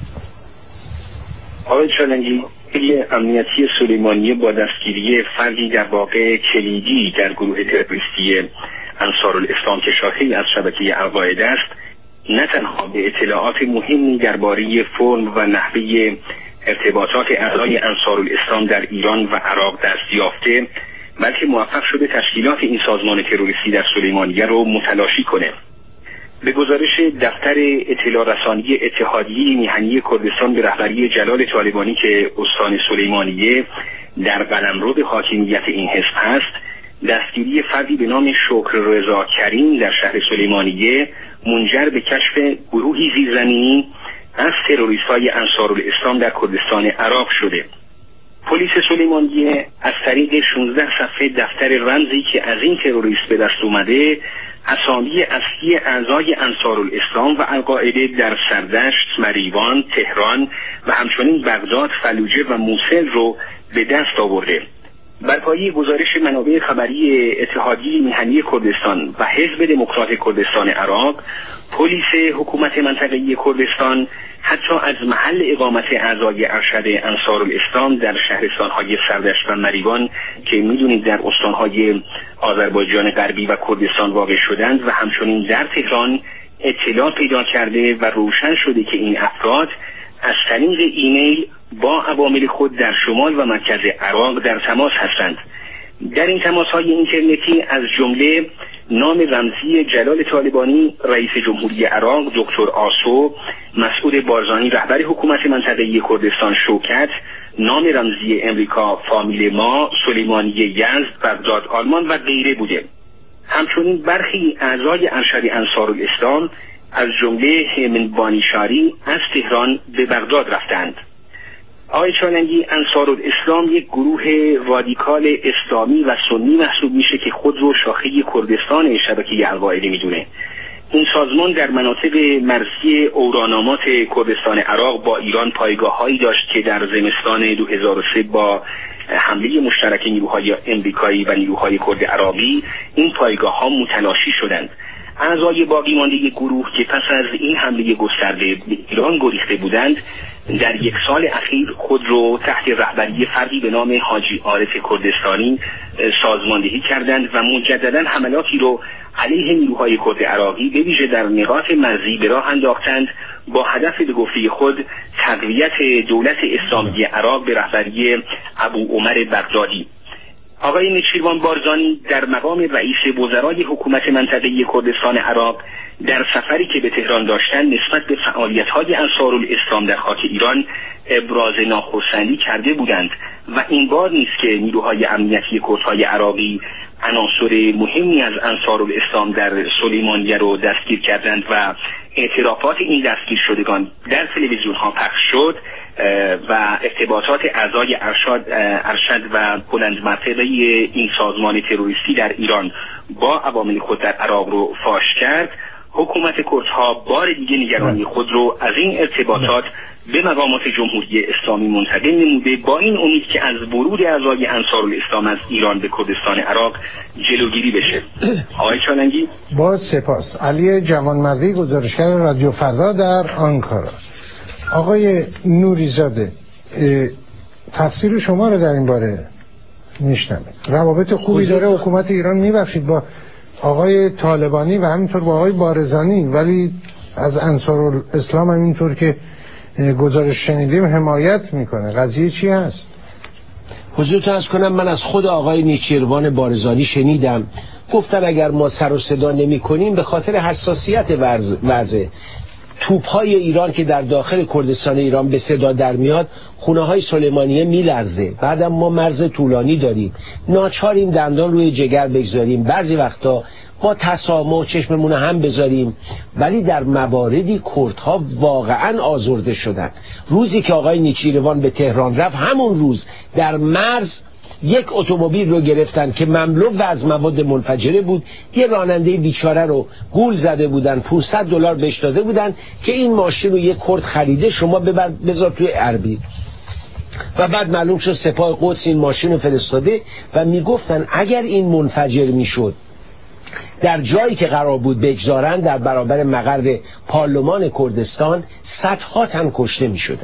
[SPEAKER 4] آقای چالنگی، امنیتی سلیمانیه با دستگیری فردی در واقع کلیدی در گروه تروریستی انصارالاسلام که شاخه‌ای از شبکه القاعده است، نه تنها به اطلاعات مهمی درباره فرم و نحوه ارتباطات اعضای انصارالاسلام در ایران و عراق دست یافته، بلکه موفق شده تشکیلات این سازمان تروریستی در سلیمانیه رو متلاشی کنه. به گزارش دفتر اطلاع رسانی اتحادیه میهنی کردستان به رهبری جلال طالبانی که استان سلیمانیه در قلمرو حاکمیت این حزب هست، دستگیری فردی به نام شکررضا کریم در شهر سلیمانیه منجر به کشف گروهی زیرزمینی از تروریست‌های انصارالاسلام در کردستان عراق شده. پلیس سلیمانیه از طریق شانزده صفحه دفتر رمزی که از این تروریست به دست اومده، اسامی اصلی اعضای انصارالاسلام و القاعده در سردشت، مریوان، تهران و همچنین بغداد، فلوجه و موصل رو به دست آورده. بر پایه گزارش منابع خبری اتحادیه میهنی کردستان و حزب دموکرات کردستان عراق، پلیس حکومت منطقه‌ای کردستان حتی از محل اقامت اعضای ارشد انصارالاسلام در شهرستان‌های سردشت و مریوان که می‌دونید در استان‌های آذربایجان غربی و کردستان واقع شدند و همچنین در تهران اطلاع پیدا کرده و روشن شده که این افراد از طریق ایمیل با عوامل خود در شمال و مرکز عراق در تماس هستند. در این تماس‌های اینترنتی از جمله نام رمزی جلال طالبانی رئیس جمهوری عراق، دکتر آسو، مسعود بارزانی رهبر حکومت منطقه‌ای کردستان شوکت، نام رمزی امریکا فامیل ما، سلیمانیه یزد، بغداد آلمان و غیره بوده. همچنین برخی اعضای ارشد انصارالاسلام از جمله هیمن بانیشاری از تهران به بغداد رفتند. آقای چالنگی، انصارالاسلام یک گروه رادیکال اسلامی و سنی محسوب میشه که خود رو شاخه کردستان شبکه القاعده میدونه. این سازمان در مناطق مرزی اورانامات کردستان عراق با ایران پایگاه‌هایی داشت که در زمستان دو هزار و سه با حمله مشترک نیروهای امریکایی و نیروهای کرد عراقی این پایگاه‌ها متلاشی شدند. اعضای باقی مانده گروه که پس از این حمله گسترده به ایران گریخته بودند، در یک سال اخیر خود رو تحت رهبری فردی به نام حاجی عارف کردستانی سازماندهی کردند و مجددا حملاتی رو علیه نیروهای کرد عراقی به ویژه در نقاط مرزی به راه انداختند با هدف به گفته خود تقویت دولت اسلامی عراق به رهبری ابو عمر بغدادی. آقای نچیروان بارزانی در مقام رئیس وزرای حکومت منطقه‌ای کردستان عراق در سفری که به تهران داشتند نسبت به فعالیت‌های انصارالاسلام در خاک ایران ابراز ناخرسندی کرده بودند و این بار نیست که نیروهای امنیتی کردهای عراقی عناصر مهمی از انصارالاسلام در سلیمانیه رو دستگیر کردند و اعترافات این دستگیر شدگان در تلویزیون ها پخش شد و ارتباطات اعضای ارشد ارشد و بلند مرتبه این سازمان تروریستی در ایران با عوامل خود در عراق رو فاش کرد. حکومت کردها بار دیگه نگرانی خود رو از این ارتباطات به مقامات جمهوری اسلامی منتقل نموده با این امید که از ورود اعضای انصارالاسلام از ایران به کردستان عراق جلوگیری بشه. آقای چالنگی،
[SPEAKER 1] با سپاس. علی جوانمردی، گزارشگر رادیو فردا در آنکارا. آقای نوریزاده، تفسیر شما رو در این باره میشنم. روابط خوبی داره حکومت ایران میبخشید با آقای طالبانی و همینطور با آقای بارزانی، ولی از انصارالاسلام هم اینطور که گزارش شنیدیم حمایت میکنه. قضیه چی هست؟
[SPEAKER 2] حضورتون عرض کنم من از خود آقای نیچیروان بارزانی شنیدم، گفتن اگر ما سر و صدا نمی کنیم به خاطر حساسیت وضع توپ‌های ایران که در داخل کردستان ایران به صدا در میاد، خونه‌های سلیمانیه میلرزه. بعدم ما مرز طولانی داریم، ناچاریم دندان روی جگر بگذاریم، بعضی وقتا با تسامح چشممون هم بذاریم. ولی در مواردی کردها واقعا آزرده شدن. روزی که آقای نیچیروان به تهران رفت، همون روز در مرز یک اتومبیل رو گرفتن که مملو و از مواد منفجره بود. یه راننده بیچاره رو گول زده بودن، پانصد دلار بهش داده بودن که این ماشین رو یک کرد خریده، شما ببر بذار توی اربیل. و بعد معلوم شد سپاه قدس این ماشین رو فرستاده و میگفتن اگر این منفجر میشد در جایی که قرار بود بگذارن، در برابر مقر پارلمان کردستان، صدها تن کشته میشدن.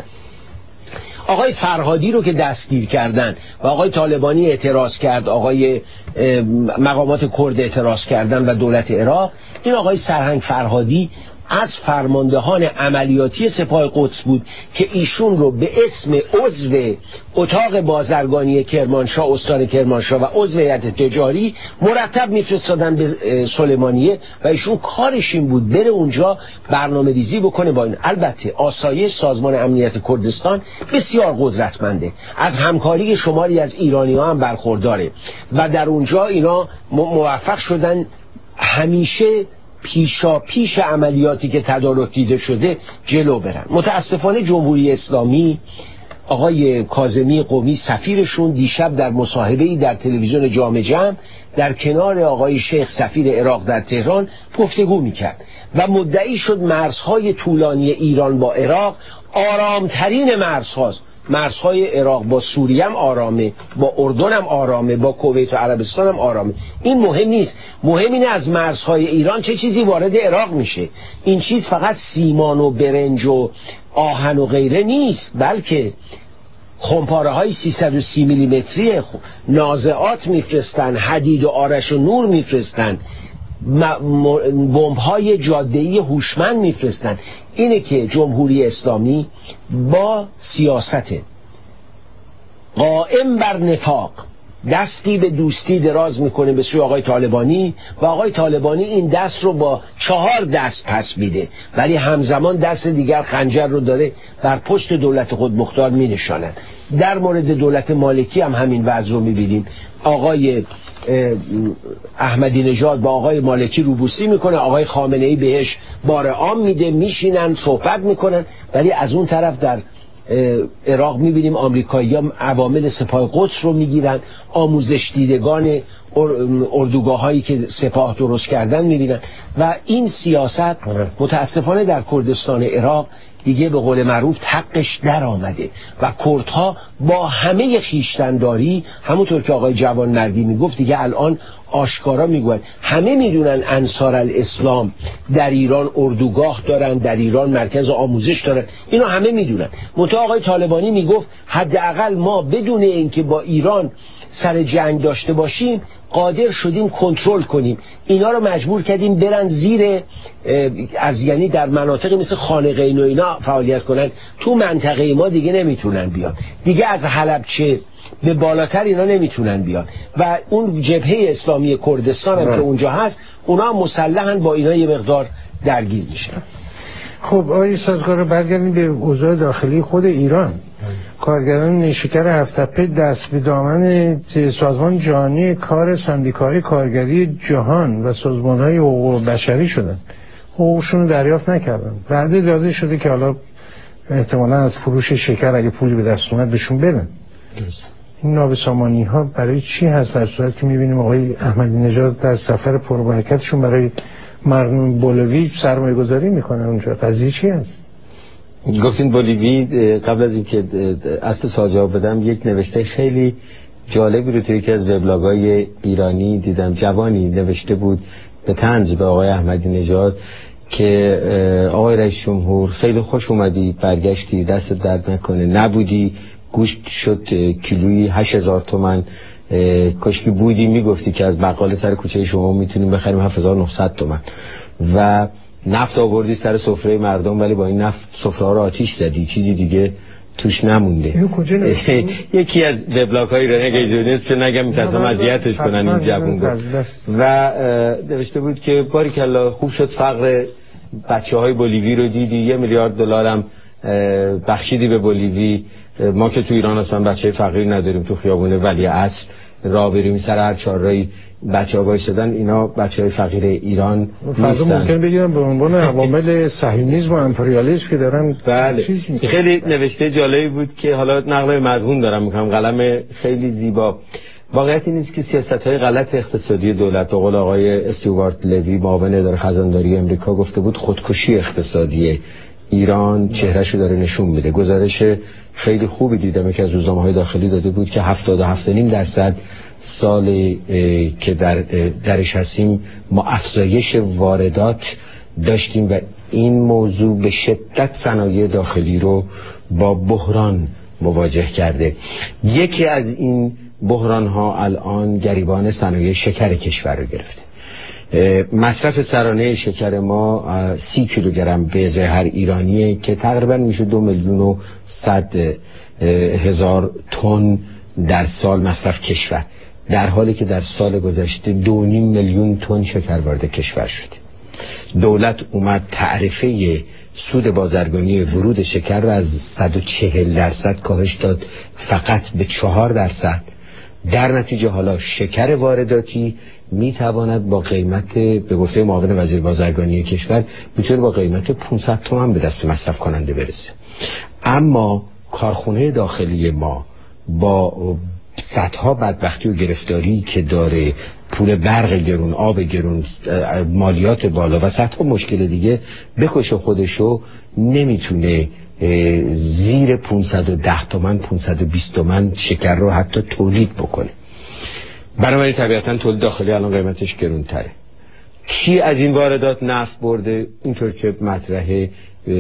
[SPEAKER 2] آقای فرهادی رو که دستگیر کردن و آقای طالبانی اعتراض کرد، آقای مقامات کرد اعتراض کردن و دولت عراق، این آقای سرهنگ فرهادی از فرماندهان عملیاتی سپاه قدس بود که ایشون رو به اسم عضو اتاق بازرگانی کرمانشاه، استان کرمانشاه و عضو هیئت تجاری مرتب میفرستادن به سلیمانیه و ایشون کارش این بود بره اونجا برنامه ریزی بکنه با این. البته آسایش سازمان امنیت کردستان بسیار قدرتمنده، از همکاری شماری از ایرانی‌ها هم برخورداره و در اونجا اینا موفق شدن همیشه پیشا پیش عملیاتی که تدارک دیده شده جلو برن. متاسفانه جمهوری اسلامی، آقای کاظمی قومی سفیرشون، دیشب در مصاحبه‌ای در تلویزیون جام جم در کنار آقای شیخ سفیر عراق در تهران گفتگو میکرد و مدعی شد مرزهای طولانی ایران با عراق آرامترین مرزهاست. مرزهای عراق با سوریه هم آرامه، با اردن هم آرامه، با کویت و عربستان هم آرامه. این مهم نیست، مهم اینه از مرزهای ایران چه چیزی وارد عراق میشه. این چیز فقط سیمان و برنج و آهن و غیره نیست، بلکه خمپاره های سیصد و سی میلیمتری نازعات میفرستن، حدید و آرش و نور میفرستن، بمب های جاده‌ای هوشمند میفرستن. اینه که جمهوری اسلامی با سیاست قائم بر نفاق دستی به دوستی دراز میکنه به سوی آقای طالبانی و آقای طالبانی این دست رو با چهار دست پس میده، ولی همزمان دست دیگر خنجر رو داره بر پشت دولت خود مختار مینشانند. در مورد دولت مالکی هم همین وضع رو میبینیم. آقای احمدی نژاد با آقای مالکی روبوسی میکنه، آقای خامنه ای بهش بار عام میده، میشینن صحبت میکنن، ولی از اون طرف در عراق میبینیم آمریکایی‌ها عوامل سپاه قدس رو میگیرن، آموزش دیدگان اردوگاه هایی که سپاه درست کردن میبینن و این سیاست متاسفانه در کردستان عراق دیگه به قول معروف حقش در آمده و کردها با همه خیشتنداری، همونطور که آقای جوانمردی میگفت، دیگه الان آشکارا میگوید، همه میدونن انصار الاسلام در ایران اردوگاه دارن، در ایران مرکز آموزش دارن، اینو همه میدونن. منتها آقای طالبانی میگفت حداقل ما بدون اینکه با ایران سر جنگ داشته باشیم قادر شدیم کنترل کنیم، اینا رو مجبور کردیم برن زیر از یعنی در مناطقی مثل خانقین و اینا فعالیت کنن، تو منطقه ما دیگه نمیتونن بیان، دیگه از حلبچه به بالاتر اینا نمیتونن بیان و اون جبهه اسلامی کردستان هم که اونجا هست اونا مسلحن با اینا یه مقدار درگیر میشن.
[SPEAKER 1] خب آقای سازگار، برگردیم به اوضاع داخلی خود ایران. کارگران نیشکر هفت‌تپه دست به دامن سازمان جهانی کار سندیکای کارگری جهان و سازمان‌های حقوق بشری شدن، حقوقشون رو دریافت نکردن. بعد داده شده که حالا احتمالاً از فروش شکر اگه پولی به دست اومد بهشون بدن. این نابسامانی ها برای چی هست در صورت که می‌بینیم آقای احمدی نژاد در سفر پربرکتشون برای مردم بولیوی سرمایه گذاری میکنن اونجا؟ قضیه چی هست؟
[SPEAKER 3] گفتین بولیوی، قبل از اینکه اصل سوال جواب بدم یک نوشته خیلی جالبی رو توی یکی از وبلاگ‌های ایرانی دیدم. جوانی نوشته بود به طنز به آقای احمدی نژاد که آقای رئیس جمهور خیلی خوش اومدی، برگشتی، دست درد نکنه، نبودی گوشت شد کیلویی هشت هزار تومان، کاشکی بودی میگفتی که از بقال سر کوچه شما میتونیم بخریم هفت هزار و نهصد تومان و نفت آوردی سر سفره مردم، ولی با این نفت سفره ها رو آتیش زدی، چیزی دیگه توش نمونده. یکی از وبلاگ های ایرانی که اجازه نیست که نگم میترسم اذیتش کنن این جوون. و نوشته بود که باریکلا خوب شد فقر بچه های بولیوی رو دیدی، یه میلیارد دلار هم بخشیدی به بولیوی. ما که تو ایران اصلا بچه فقیر نداریم، تو خیابون ولیعصر راه بریم سر هر چهارراهی بچه‌ها وایسادن، اینا بچه‌های فقیر ایران
[SPEAKER 1] فرض ممکن بگیرم به عنوان عوامل صهیونیسم و امپریالیسم که دارن.
[SPEAKER 3] بله خیلی نوشته جالبی بود که حالا نقل مضمون دارم میکنم، قلم خیلی زیبا. واقعیت این است که سیاست‌های غلط اقتصادی دولت، به قول آقای استیوارت لوی معاون اداره خزانداری امریکا گفته بود، خودکشی اقتصادی ایران چهرهشو داره نشون میده. گزارش خیلی خوبی دیدم که از روزنامه‌های داخلی داده بود که هفتاد و هفت و نیم درصد سال که در درش هستیم ما افزایش واردات داشتیم و این موضوع به شدت صنایع داخلی رو با بحران مواجه کرده. یکی از این بحران ها الان گریبان صنایع شکر کشور رو گرفته. مصرف سرانه شکر ما سی کیلوگرم به ازای هر ایرانیه که تقریبا میشه دو میلیون و صد هزار تن در سال مصرف کشور، در حالی که در سال گذشته دو نیم میلیون تن شکر وارد کشور شده. دولت اومد تعرفه سود بازرگانی ورود شکر رو از صد و چهل درصد کاهش داد فقط به چهار درصد. در نتیجه حالا شکر وارداتی میتواند با قیمت، به گفته معاون وزیر بازرگانی کشور، میتونه با قیمت پانصد تومان به دست مصرف کننده برسه. اما کارخونه داخلی ما با صدها بدبختی و گرفتاری که داره، پول برق گرون، آب گرون، مالیات بالا و صدها مشکل دیگه، بکشه خودشو نمیتونه زیر پانصد و ده تومن پانصد و بیست تومن شکر رو حتی تولید بکنه. بنابراین طبیعتا تولید داخلی الان قیمتش گرونتره. کی از این واردات نفع برده؟ اینطور که مطرحه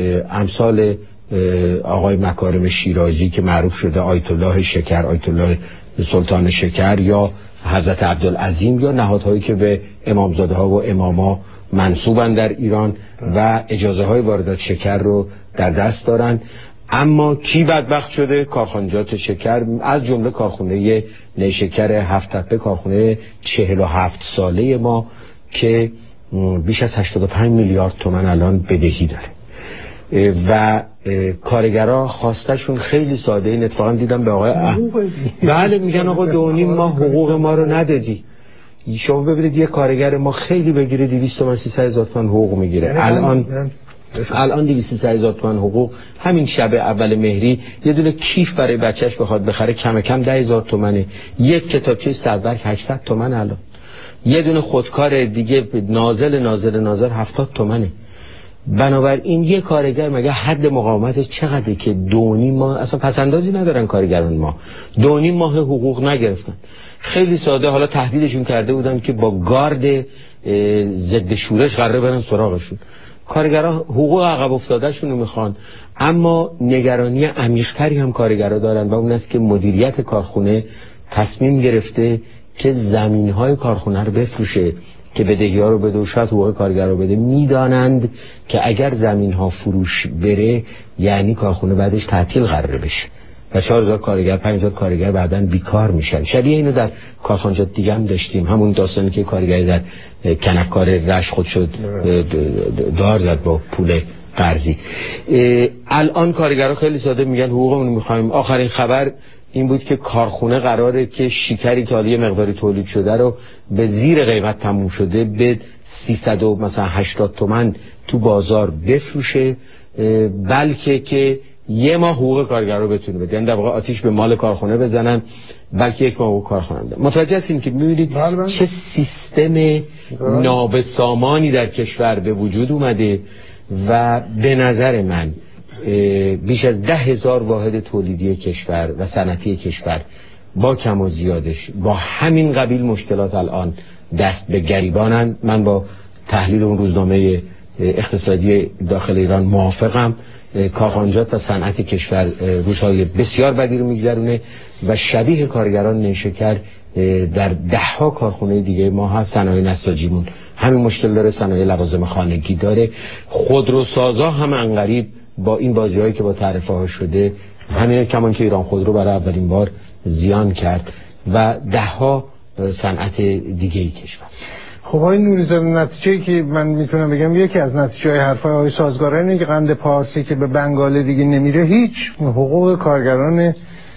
[SPEAKER 3] امثال آقای مکارم شیرازی که معروف شده آیت الله شکر، آیت الله سلطان شکر، یا حضرت عبدالعظیم، یا نهادهایی که به امامزاده ها و اماما منسوبن در ایران و اجازه های واردات شکر رو در دست دارن. اما کی بدبخت شده؟ کارخانجات شکر، از جمله کارخانه نیشکر هفت تپه، کارخانه چهل و هفت ساله ما که بیش از هشتاد و پنج میلیارد تومان الان بدهی داره و کارگرها خواستشون خیلی ساده. این اتفاقا دیدم به آقای اح... بله میگن آقا دو نیم ماه حقوق ما رو ندادی. شما ببینید یه کارگر ما خیلی بگیره دویست تومن سیصد هزار تومان حقوق میگیره. الان الان دویست سیصد هزار تومان حقوق همین شب اول مهری یه دونه کیف برای بچهش بخواد بخره کم کم ده هزار تومنه. یک کتابچه صدبرگ هشتصد تومن. الان یه دونه خودکار دیگه نازل نازل نازل هفتاد تومنه. بنابراین یه کارگر مگه حد مقاومتش چقدره که دو نیم ماه اصلا پسندازی ندارن کارگران ما، دو نیم ماه حقوق نگرفتن؟ خیلی ساده. حالا تهدیدشون کرده بودن که با گارد ضد شورش قراره برن سراغشون. کارگرها حقوق عقب افتادهشون رو میخوان، اما نگرانی عمیق‌تری هم کارگرها دارن و اون است که مدیریت کارخونه تصمیم گرفته که زمین‌های کارخونه رو بفروشه که بدهی‌ها رو بده و شاید حقوق کارگر رو بده. میدانند که اگر زمین‌ها فروش بره یعنی کارخونه بعدش تعطیل قراره بشه و چهار هزار کارگر پنج هزار کارگر بعداً بیکار میشن. شبیه اینو در کارخانجات دیگه هم داشتیم، همون داستانی که کارگری در کنککار رشت خود شد دار زد با پول قرضی. الان کارگرها خیلی ساده میگن حقوقمون میخوایم. آخرین خبر این بود که کارخونه قراره که شکری که حالا یه مقداری تولید شده رو به زیر قیمت تموم شده به سیصد و مثلا هشتاد تومن تو بازار بفروشه، بلکه که یه ماه حقوق کارگر رو بتونه بده. یعنی در واقع آتیش به مال کارخونه بزنن بلکه یک ماه حقوق کارخونه بده. متوجه هستیم که می‌بینید چه سیستم نابسامانی در کشور به وجود اومده و به نظر من بیش از ده هزار واحد تولیدی کشور و صنعتی کشور با کم و زیادش با همین قبیل مشکلات الان دست به گریبانن. من با تحلیل اون روزنامه اقتصادی داخل ایران موافقم. کارخانجات و صنعت کشور روزهای بسیار بدی رو میگذرونه و شبیه کارگران نیشکر در ده ها کارخونه دیگه ما هست. صنایع نساجیمون همین مشکل داره، صنایع لوازم خانگی داره، خودروسازا هم انقریب با این بازی‌هایی که با تعرفه ها شده همین کمان که ایران خودرو برای اولین بار زیان کرد و ده ها صنعت دیگه ای کشور.
[SPEAKER 1] خب آقای نوری‌زاده، نتیجه‌ای که من میتونم بگم یکی از نتیجه‌های حرفای آقای سازگارا اینه که قند پارسی که به بنگال دیگه نمیره هیچ حقوق کارگران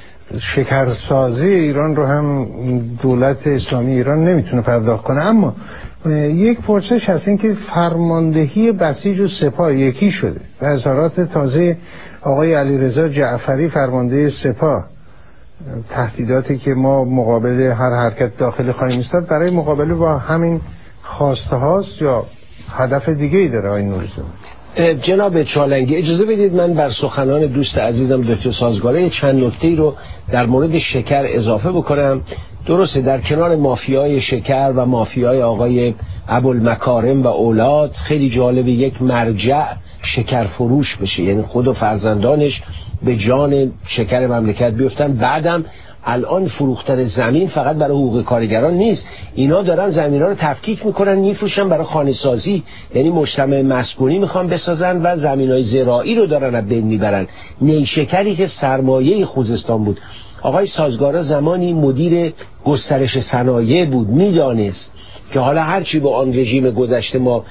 [SPEAKER 1] شکرسازی ایران رو هم دولت اسلامی ایران نمیتونه پرداخت کنه. اما یک پرسش هست این که فرماندهی بسیج و سپاه یکی شده و اظهارات تازه آقای علیرضا جعفری فرمانده سپاه، تهدیداتی که ما مقابل هر حرکت داخلی خواهیم ایستاد برای مقابله با همین خواسته هاست یا هدف دیگه ای داره آقای نوری‌زاده؟
[SPEAKER 2] جناب چالنگی اجازه بدید من بر سخنان دوست عزیزم دکتر سازگاره چند نکته‌ای رو در مورد شکر اضافه بکنم. درسته در کنار مافیای شکر و مافیای آقای ابوالمکارم و اولاد خیلی جالبه یک مرجع شکر فروش بشه، یعنی خود و فرزندانش به جان شکر مملکت بیفتن. بعدم الان فروختن زمین فقط برای حقوق کارگران نیست، اینا دارن زمینا رو تفکیک میکنن میفروشن برای خانه سازی، یعنی مجتمع مسکونی میخوان بسازن و زمینای زراعی رو دارن از بین میبرن. نیشکری که سرمایه خوزستان بود، آقای سازگارا زمانی مدیر گسترش صنایع بود، میدانست که حالا هرچی با آن رژیم گذشته ما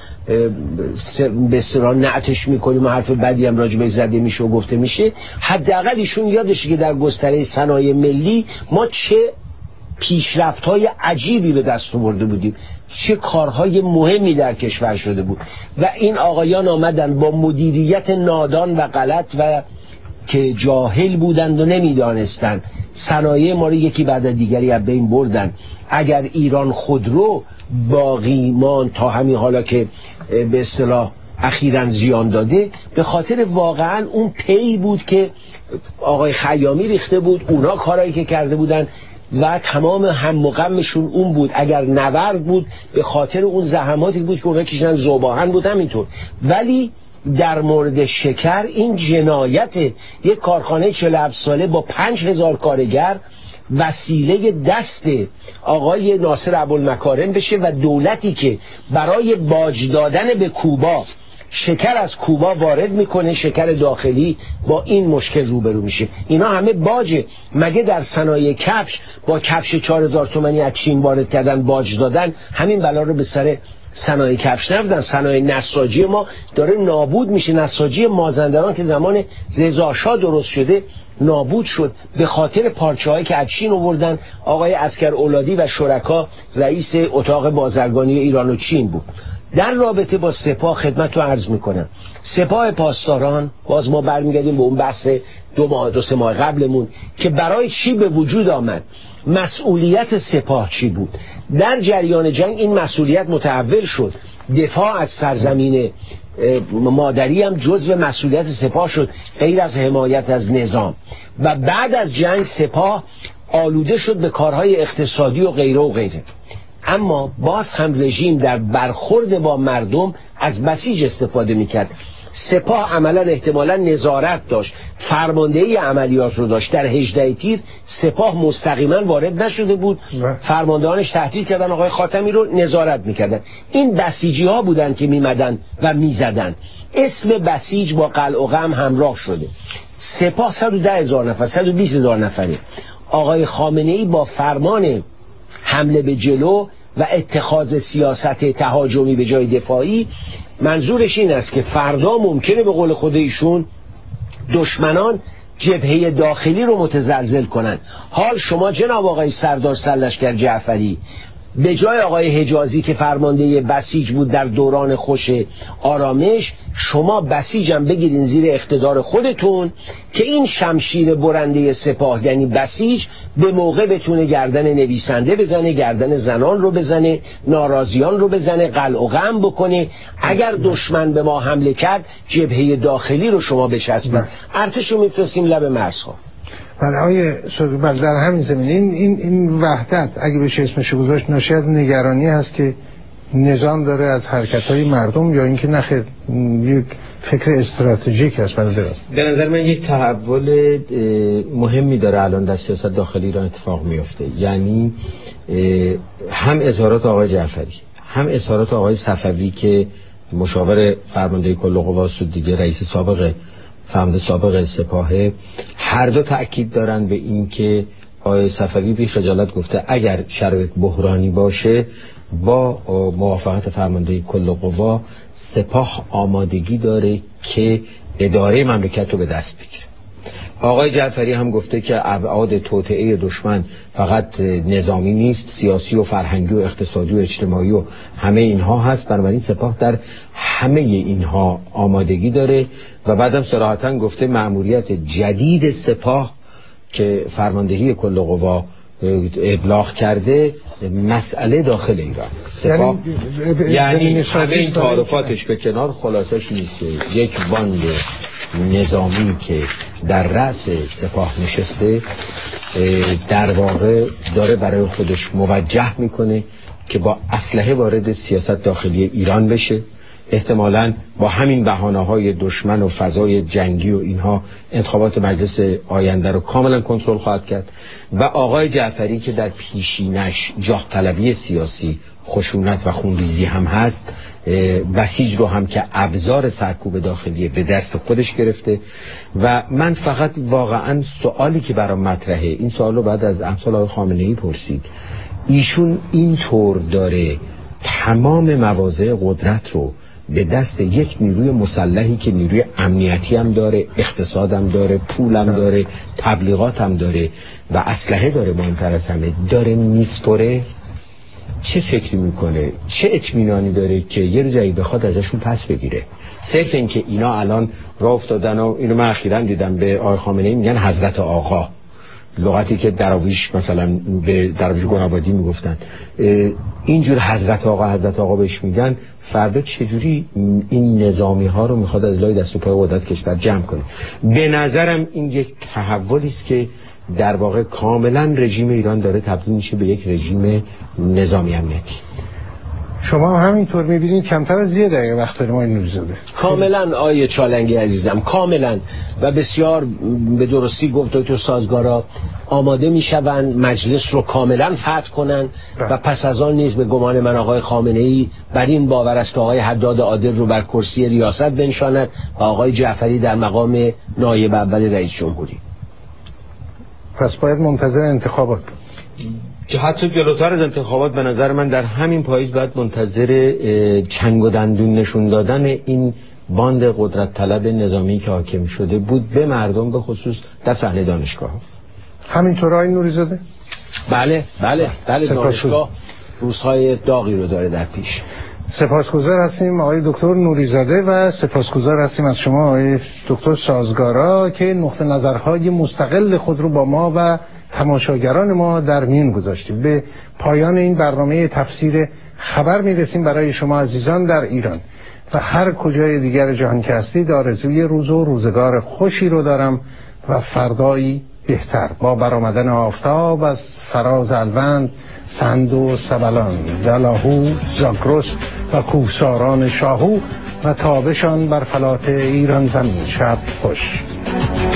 [SPEAKER 2] به اصطلاح نعتش میکنیم و حرف بدی هم راجع بهش زده میشه و گفته میشه، حداقل ایشون یادشه که در گستره صنایع ملی ما چه پیشرفت‌های عجیبی به دست آورده بودیم، چه کارهای مهمی در کشور شده بود و این آقایان آمدن با مدیریت نادان و غلط و که جاهل بودند و نمیدانستند صنایع ما رو یکی بعد از دیگری از بین بردن. اگر ایران خودرو باقی ماند تا همین حالا که به اصطلاح اخیراً زیان داده، به خاطر واقعاً اون پی بود که آقای خیامی ریخته بود، اونا کارایی که کرده بودن و تمام هم و غمشون اون بود. اگر نورد بود به خاطر اون زحماتی بود که اونا کشیدن، ذوباهن بود همینطور. ولی در مورد شکر این جنایت یک کارخانه چهل و هفت ساله با پنج هزار کارگر وسیله دست آقای ناصر ابوالمکارم بشه و دولتی که برای باج دادن به کوبا شکر از کوبا وارد میکنه، شکر داخلی با این مشکل روبرو میشه. اینا همه باجه. مگه در صنایع کفش با کفش چهار هزار تومانی از چین وارد کردن باج دادن همین بلا رو به سر صنایع کفش نبودن؟ صنایع نساجی ما داره نابود میشه. نساجی مازندران که زمان رضا شاه درست شده نابود شد به خاطر پارچه‌هایی که از چین آوردن. آقای عسکر اولادی و شرکا رئیس اتاق بازرگانی ایران و چین بود. در رابطه با سپاه خدمت رو عرض میکنم، سپاه پاسداران، باز ما برمیگردیم به اون بحث دو ماه دو سه ماه قبلمون که برای چی به وجود آمد، مسئولیت سپاه چی بود. در جریان جنگ این مسئولیت متحول شد، دفاع از سرزمین مادری هم جزو مسئولیت سپاه شد غیر از حمایت از نظام. و بعد از جنگ سپاه آلوده شد به کارهای اقتصادی و غیره و غیره. اما باز هم رژیم در برخورد با مردم از بسیج استفاده میکرد. سپاه عملا احتمالا نظارت داشت، فرماندهی عملیات رو داشت. در هجده تیر سپاه مستقیما وارد نشده بود، فرماندهانش تهدید کردن آقای خاتمی رو نظارت میکردن. این بسیجی ها بودن که میمدن و میزدن. اسم بسیج با قلع و قم همراه شده. سپاه صد و ده هزار نفر، صد و بیست هزار نفره. آقای خامنه ای با فرمان حمله به جلو و اتخاذ سیاست تهاجمی به جای دفاعی، منظورش این است که فردا ممکنه به قول خود ایشون دشمنان جبهه داخلی رو متزلزل کنن. حال شما جناب آقای سردار سرلشکر جعفری به جای آقای حجازی که فرمانده بسیج بود در دوران خوش آرامش، شما بسیجم بگیرین زیر اقتدار خودتون که این شمشیر برنده سپاه یعنی بسیج به موقع بتونه گردن نویسنده بزنه، گردن زنان رو بزنه، ناراضیان رو بزنه، قلع و قم بکنه. اگر دشمن به ما حمله کرد جبهه داخلی رو شما بچسبید، ارتش رو میفرستیم لب مرزها.
[SPEAKER 1] بله آقای بله در همین زمین این این این وحدت اگه بشه اسمش گذاشت ناشی از نگرانی هست که نظام داره از حرکت‌های مردم یا اینکه نخیر یک فکر استراتژیک است برای دراز؟
[SPEAKER 3] به نظر من یک تحول مهمی داره الان در سیاست داخلی ایران اتفاق میفته. یعنی هم اظهارات آقای جعفری، هم اظهارات آقای صفوی که مشاور فرمانده کل قواست و دیگه رئیس سابق فرمانده سابق سپاه، هر دو تأکید دارن به این که آقای صفوی بی خجالت گفته اگر شرایط بحرانی باشه با موافقت فرمانده کل قوا سپاه آمادگی داره که اداره مملکت رو به دست بگیره. آقای جعفری هم گفته که ابعاد توطئه دشمن فقط نظامی نیست، سیاسی و فرهنگی و اقتصادی و اجتماعی و همه اینها هست. بنابراین سپاه در همه اینها آمادگی داره و بعدم صراحتاً گفته مأموریت جدید سپاه که فرماندهی کل قوا ابلاغ کرده مسئله داخل ایران. سپاه یعنی, یعنی همه این تعارفاتش به کنار، خلاصش نیست یک باند نظامی که در رأس سپاه نشسته در واقع داره برای خودش موجه میکنه که با اسلحه وارد سیاست داخلی ایران بشه. احتمالاً با همین بهانه‌های دشمن و فضای جنگی و اینها انتخابات مجلس آینده رو کاملا کنترل خواهد کرد و آقای جعفری که در پیشینش جاه طلبی سیاسی، خشونت و خونریزی هم هست، بسیج رو هم که ابزار سرکوب داخلی به دست خودش گرفته. و من فقط واقعا سوالی که برام مطرحه، این سوال رو بعد از امثال آقای خامنه‌ای پرسید، ایشون اینطور داره تمام مواضع قدرت رو به دست یک نیروی مسلحی که نیروی امنیتی هم داره، اقتصاد هم داره، پول هم داره، تبلیغات هم داره و اسلحه داره، مهمتر از همه داره میسپره، چه فکری میکنه؟ چه اطمینانی داره که یه جایی بخواد ازشون پس بگیره؟ صرف این که اینا الان راه افتادن و اینو من اخیراً دیدم به آقای خامنه‌ای میگن حضرت آقا، لغتی که دراویش مثلا به دراویش گنابادی میگفتن، اینجور حضرت آقا حضرت آقا بهش میگن. فردا چجوری این نظامی ها رو میخواد از لای دست و پای قدرت کشور جمع کنه؟ به نظرم این یک تحولی است که در واقع کاملا رژیم ایران داره تبدیل میشه به یک رژیم نظامی امنیتی.
[SPEAKER 1] شما هم همینطور میبینید؟ کمتر از یه دقیقه وقت داریم آقای نوری‌زاده.
[SPEAKER 2] کاملا آیه چالنگی عزیزم، کاملا و بسیار به درستی گفت دکتر سازگارا، آماده میشوند مجلس رو کاملا فتح کنن و پس از آن نیز به گمان من آقای خامنه‌ای بر این باور است که آقای حداد عادل رو بر کرسی ریاست بنشاند و آقای جعفری در مقام نایب اول رئیس جمهوری.
[SPEAKER 1] پس باید منتظر انتخابات
[SPEAKER 3] که حتی جلوتر از انتخابات به نظر من در همین پاییز باید منتظر چنگ و دندون نشون دادن این باند قدرت طلب نظامی که حاکم شده بود به مردم، به خصوص در صحنه دانشگاه.
[SPEAKER 1] همینطور آقای نوری‌زاده؟
[SPEAKER 2] بله بله بله دانشگاه روزهای داغی رو داره در پیش.
[SPEAKER 1] سپاسگزار هستیم آقای دکتر نوری‌زاده و سپاسگزار هستیم از شما آقای دکتر سازگارا که نقطه نظرهای مستقل خود رو با ما و تماشاگران ما در میون گذاشتیم. به پایان این برنامه تفسیر خبر میرسیم برای شما عزیزان در ایران و هر کجای دیگر جهان که هستید. آرزوی روز و روزگار خوشی رو دارم و فردایی بهتر با برآمدن آفتاب از فراز الوند، سند و سبلان، جلاهو، زاگرس و کوهساران شاهو و تابشان بر فلات ایران زمین. شب خوش.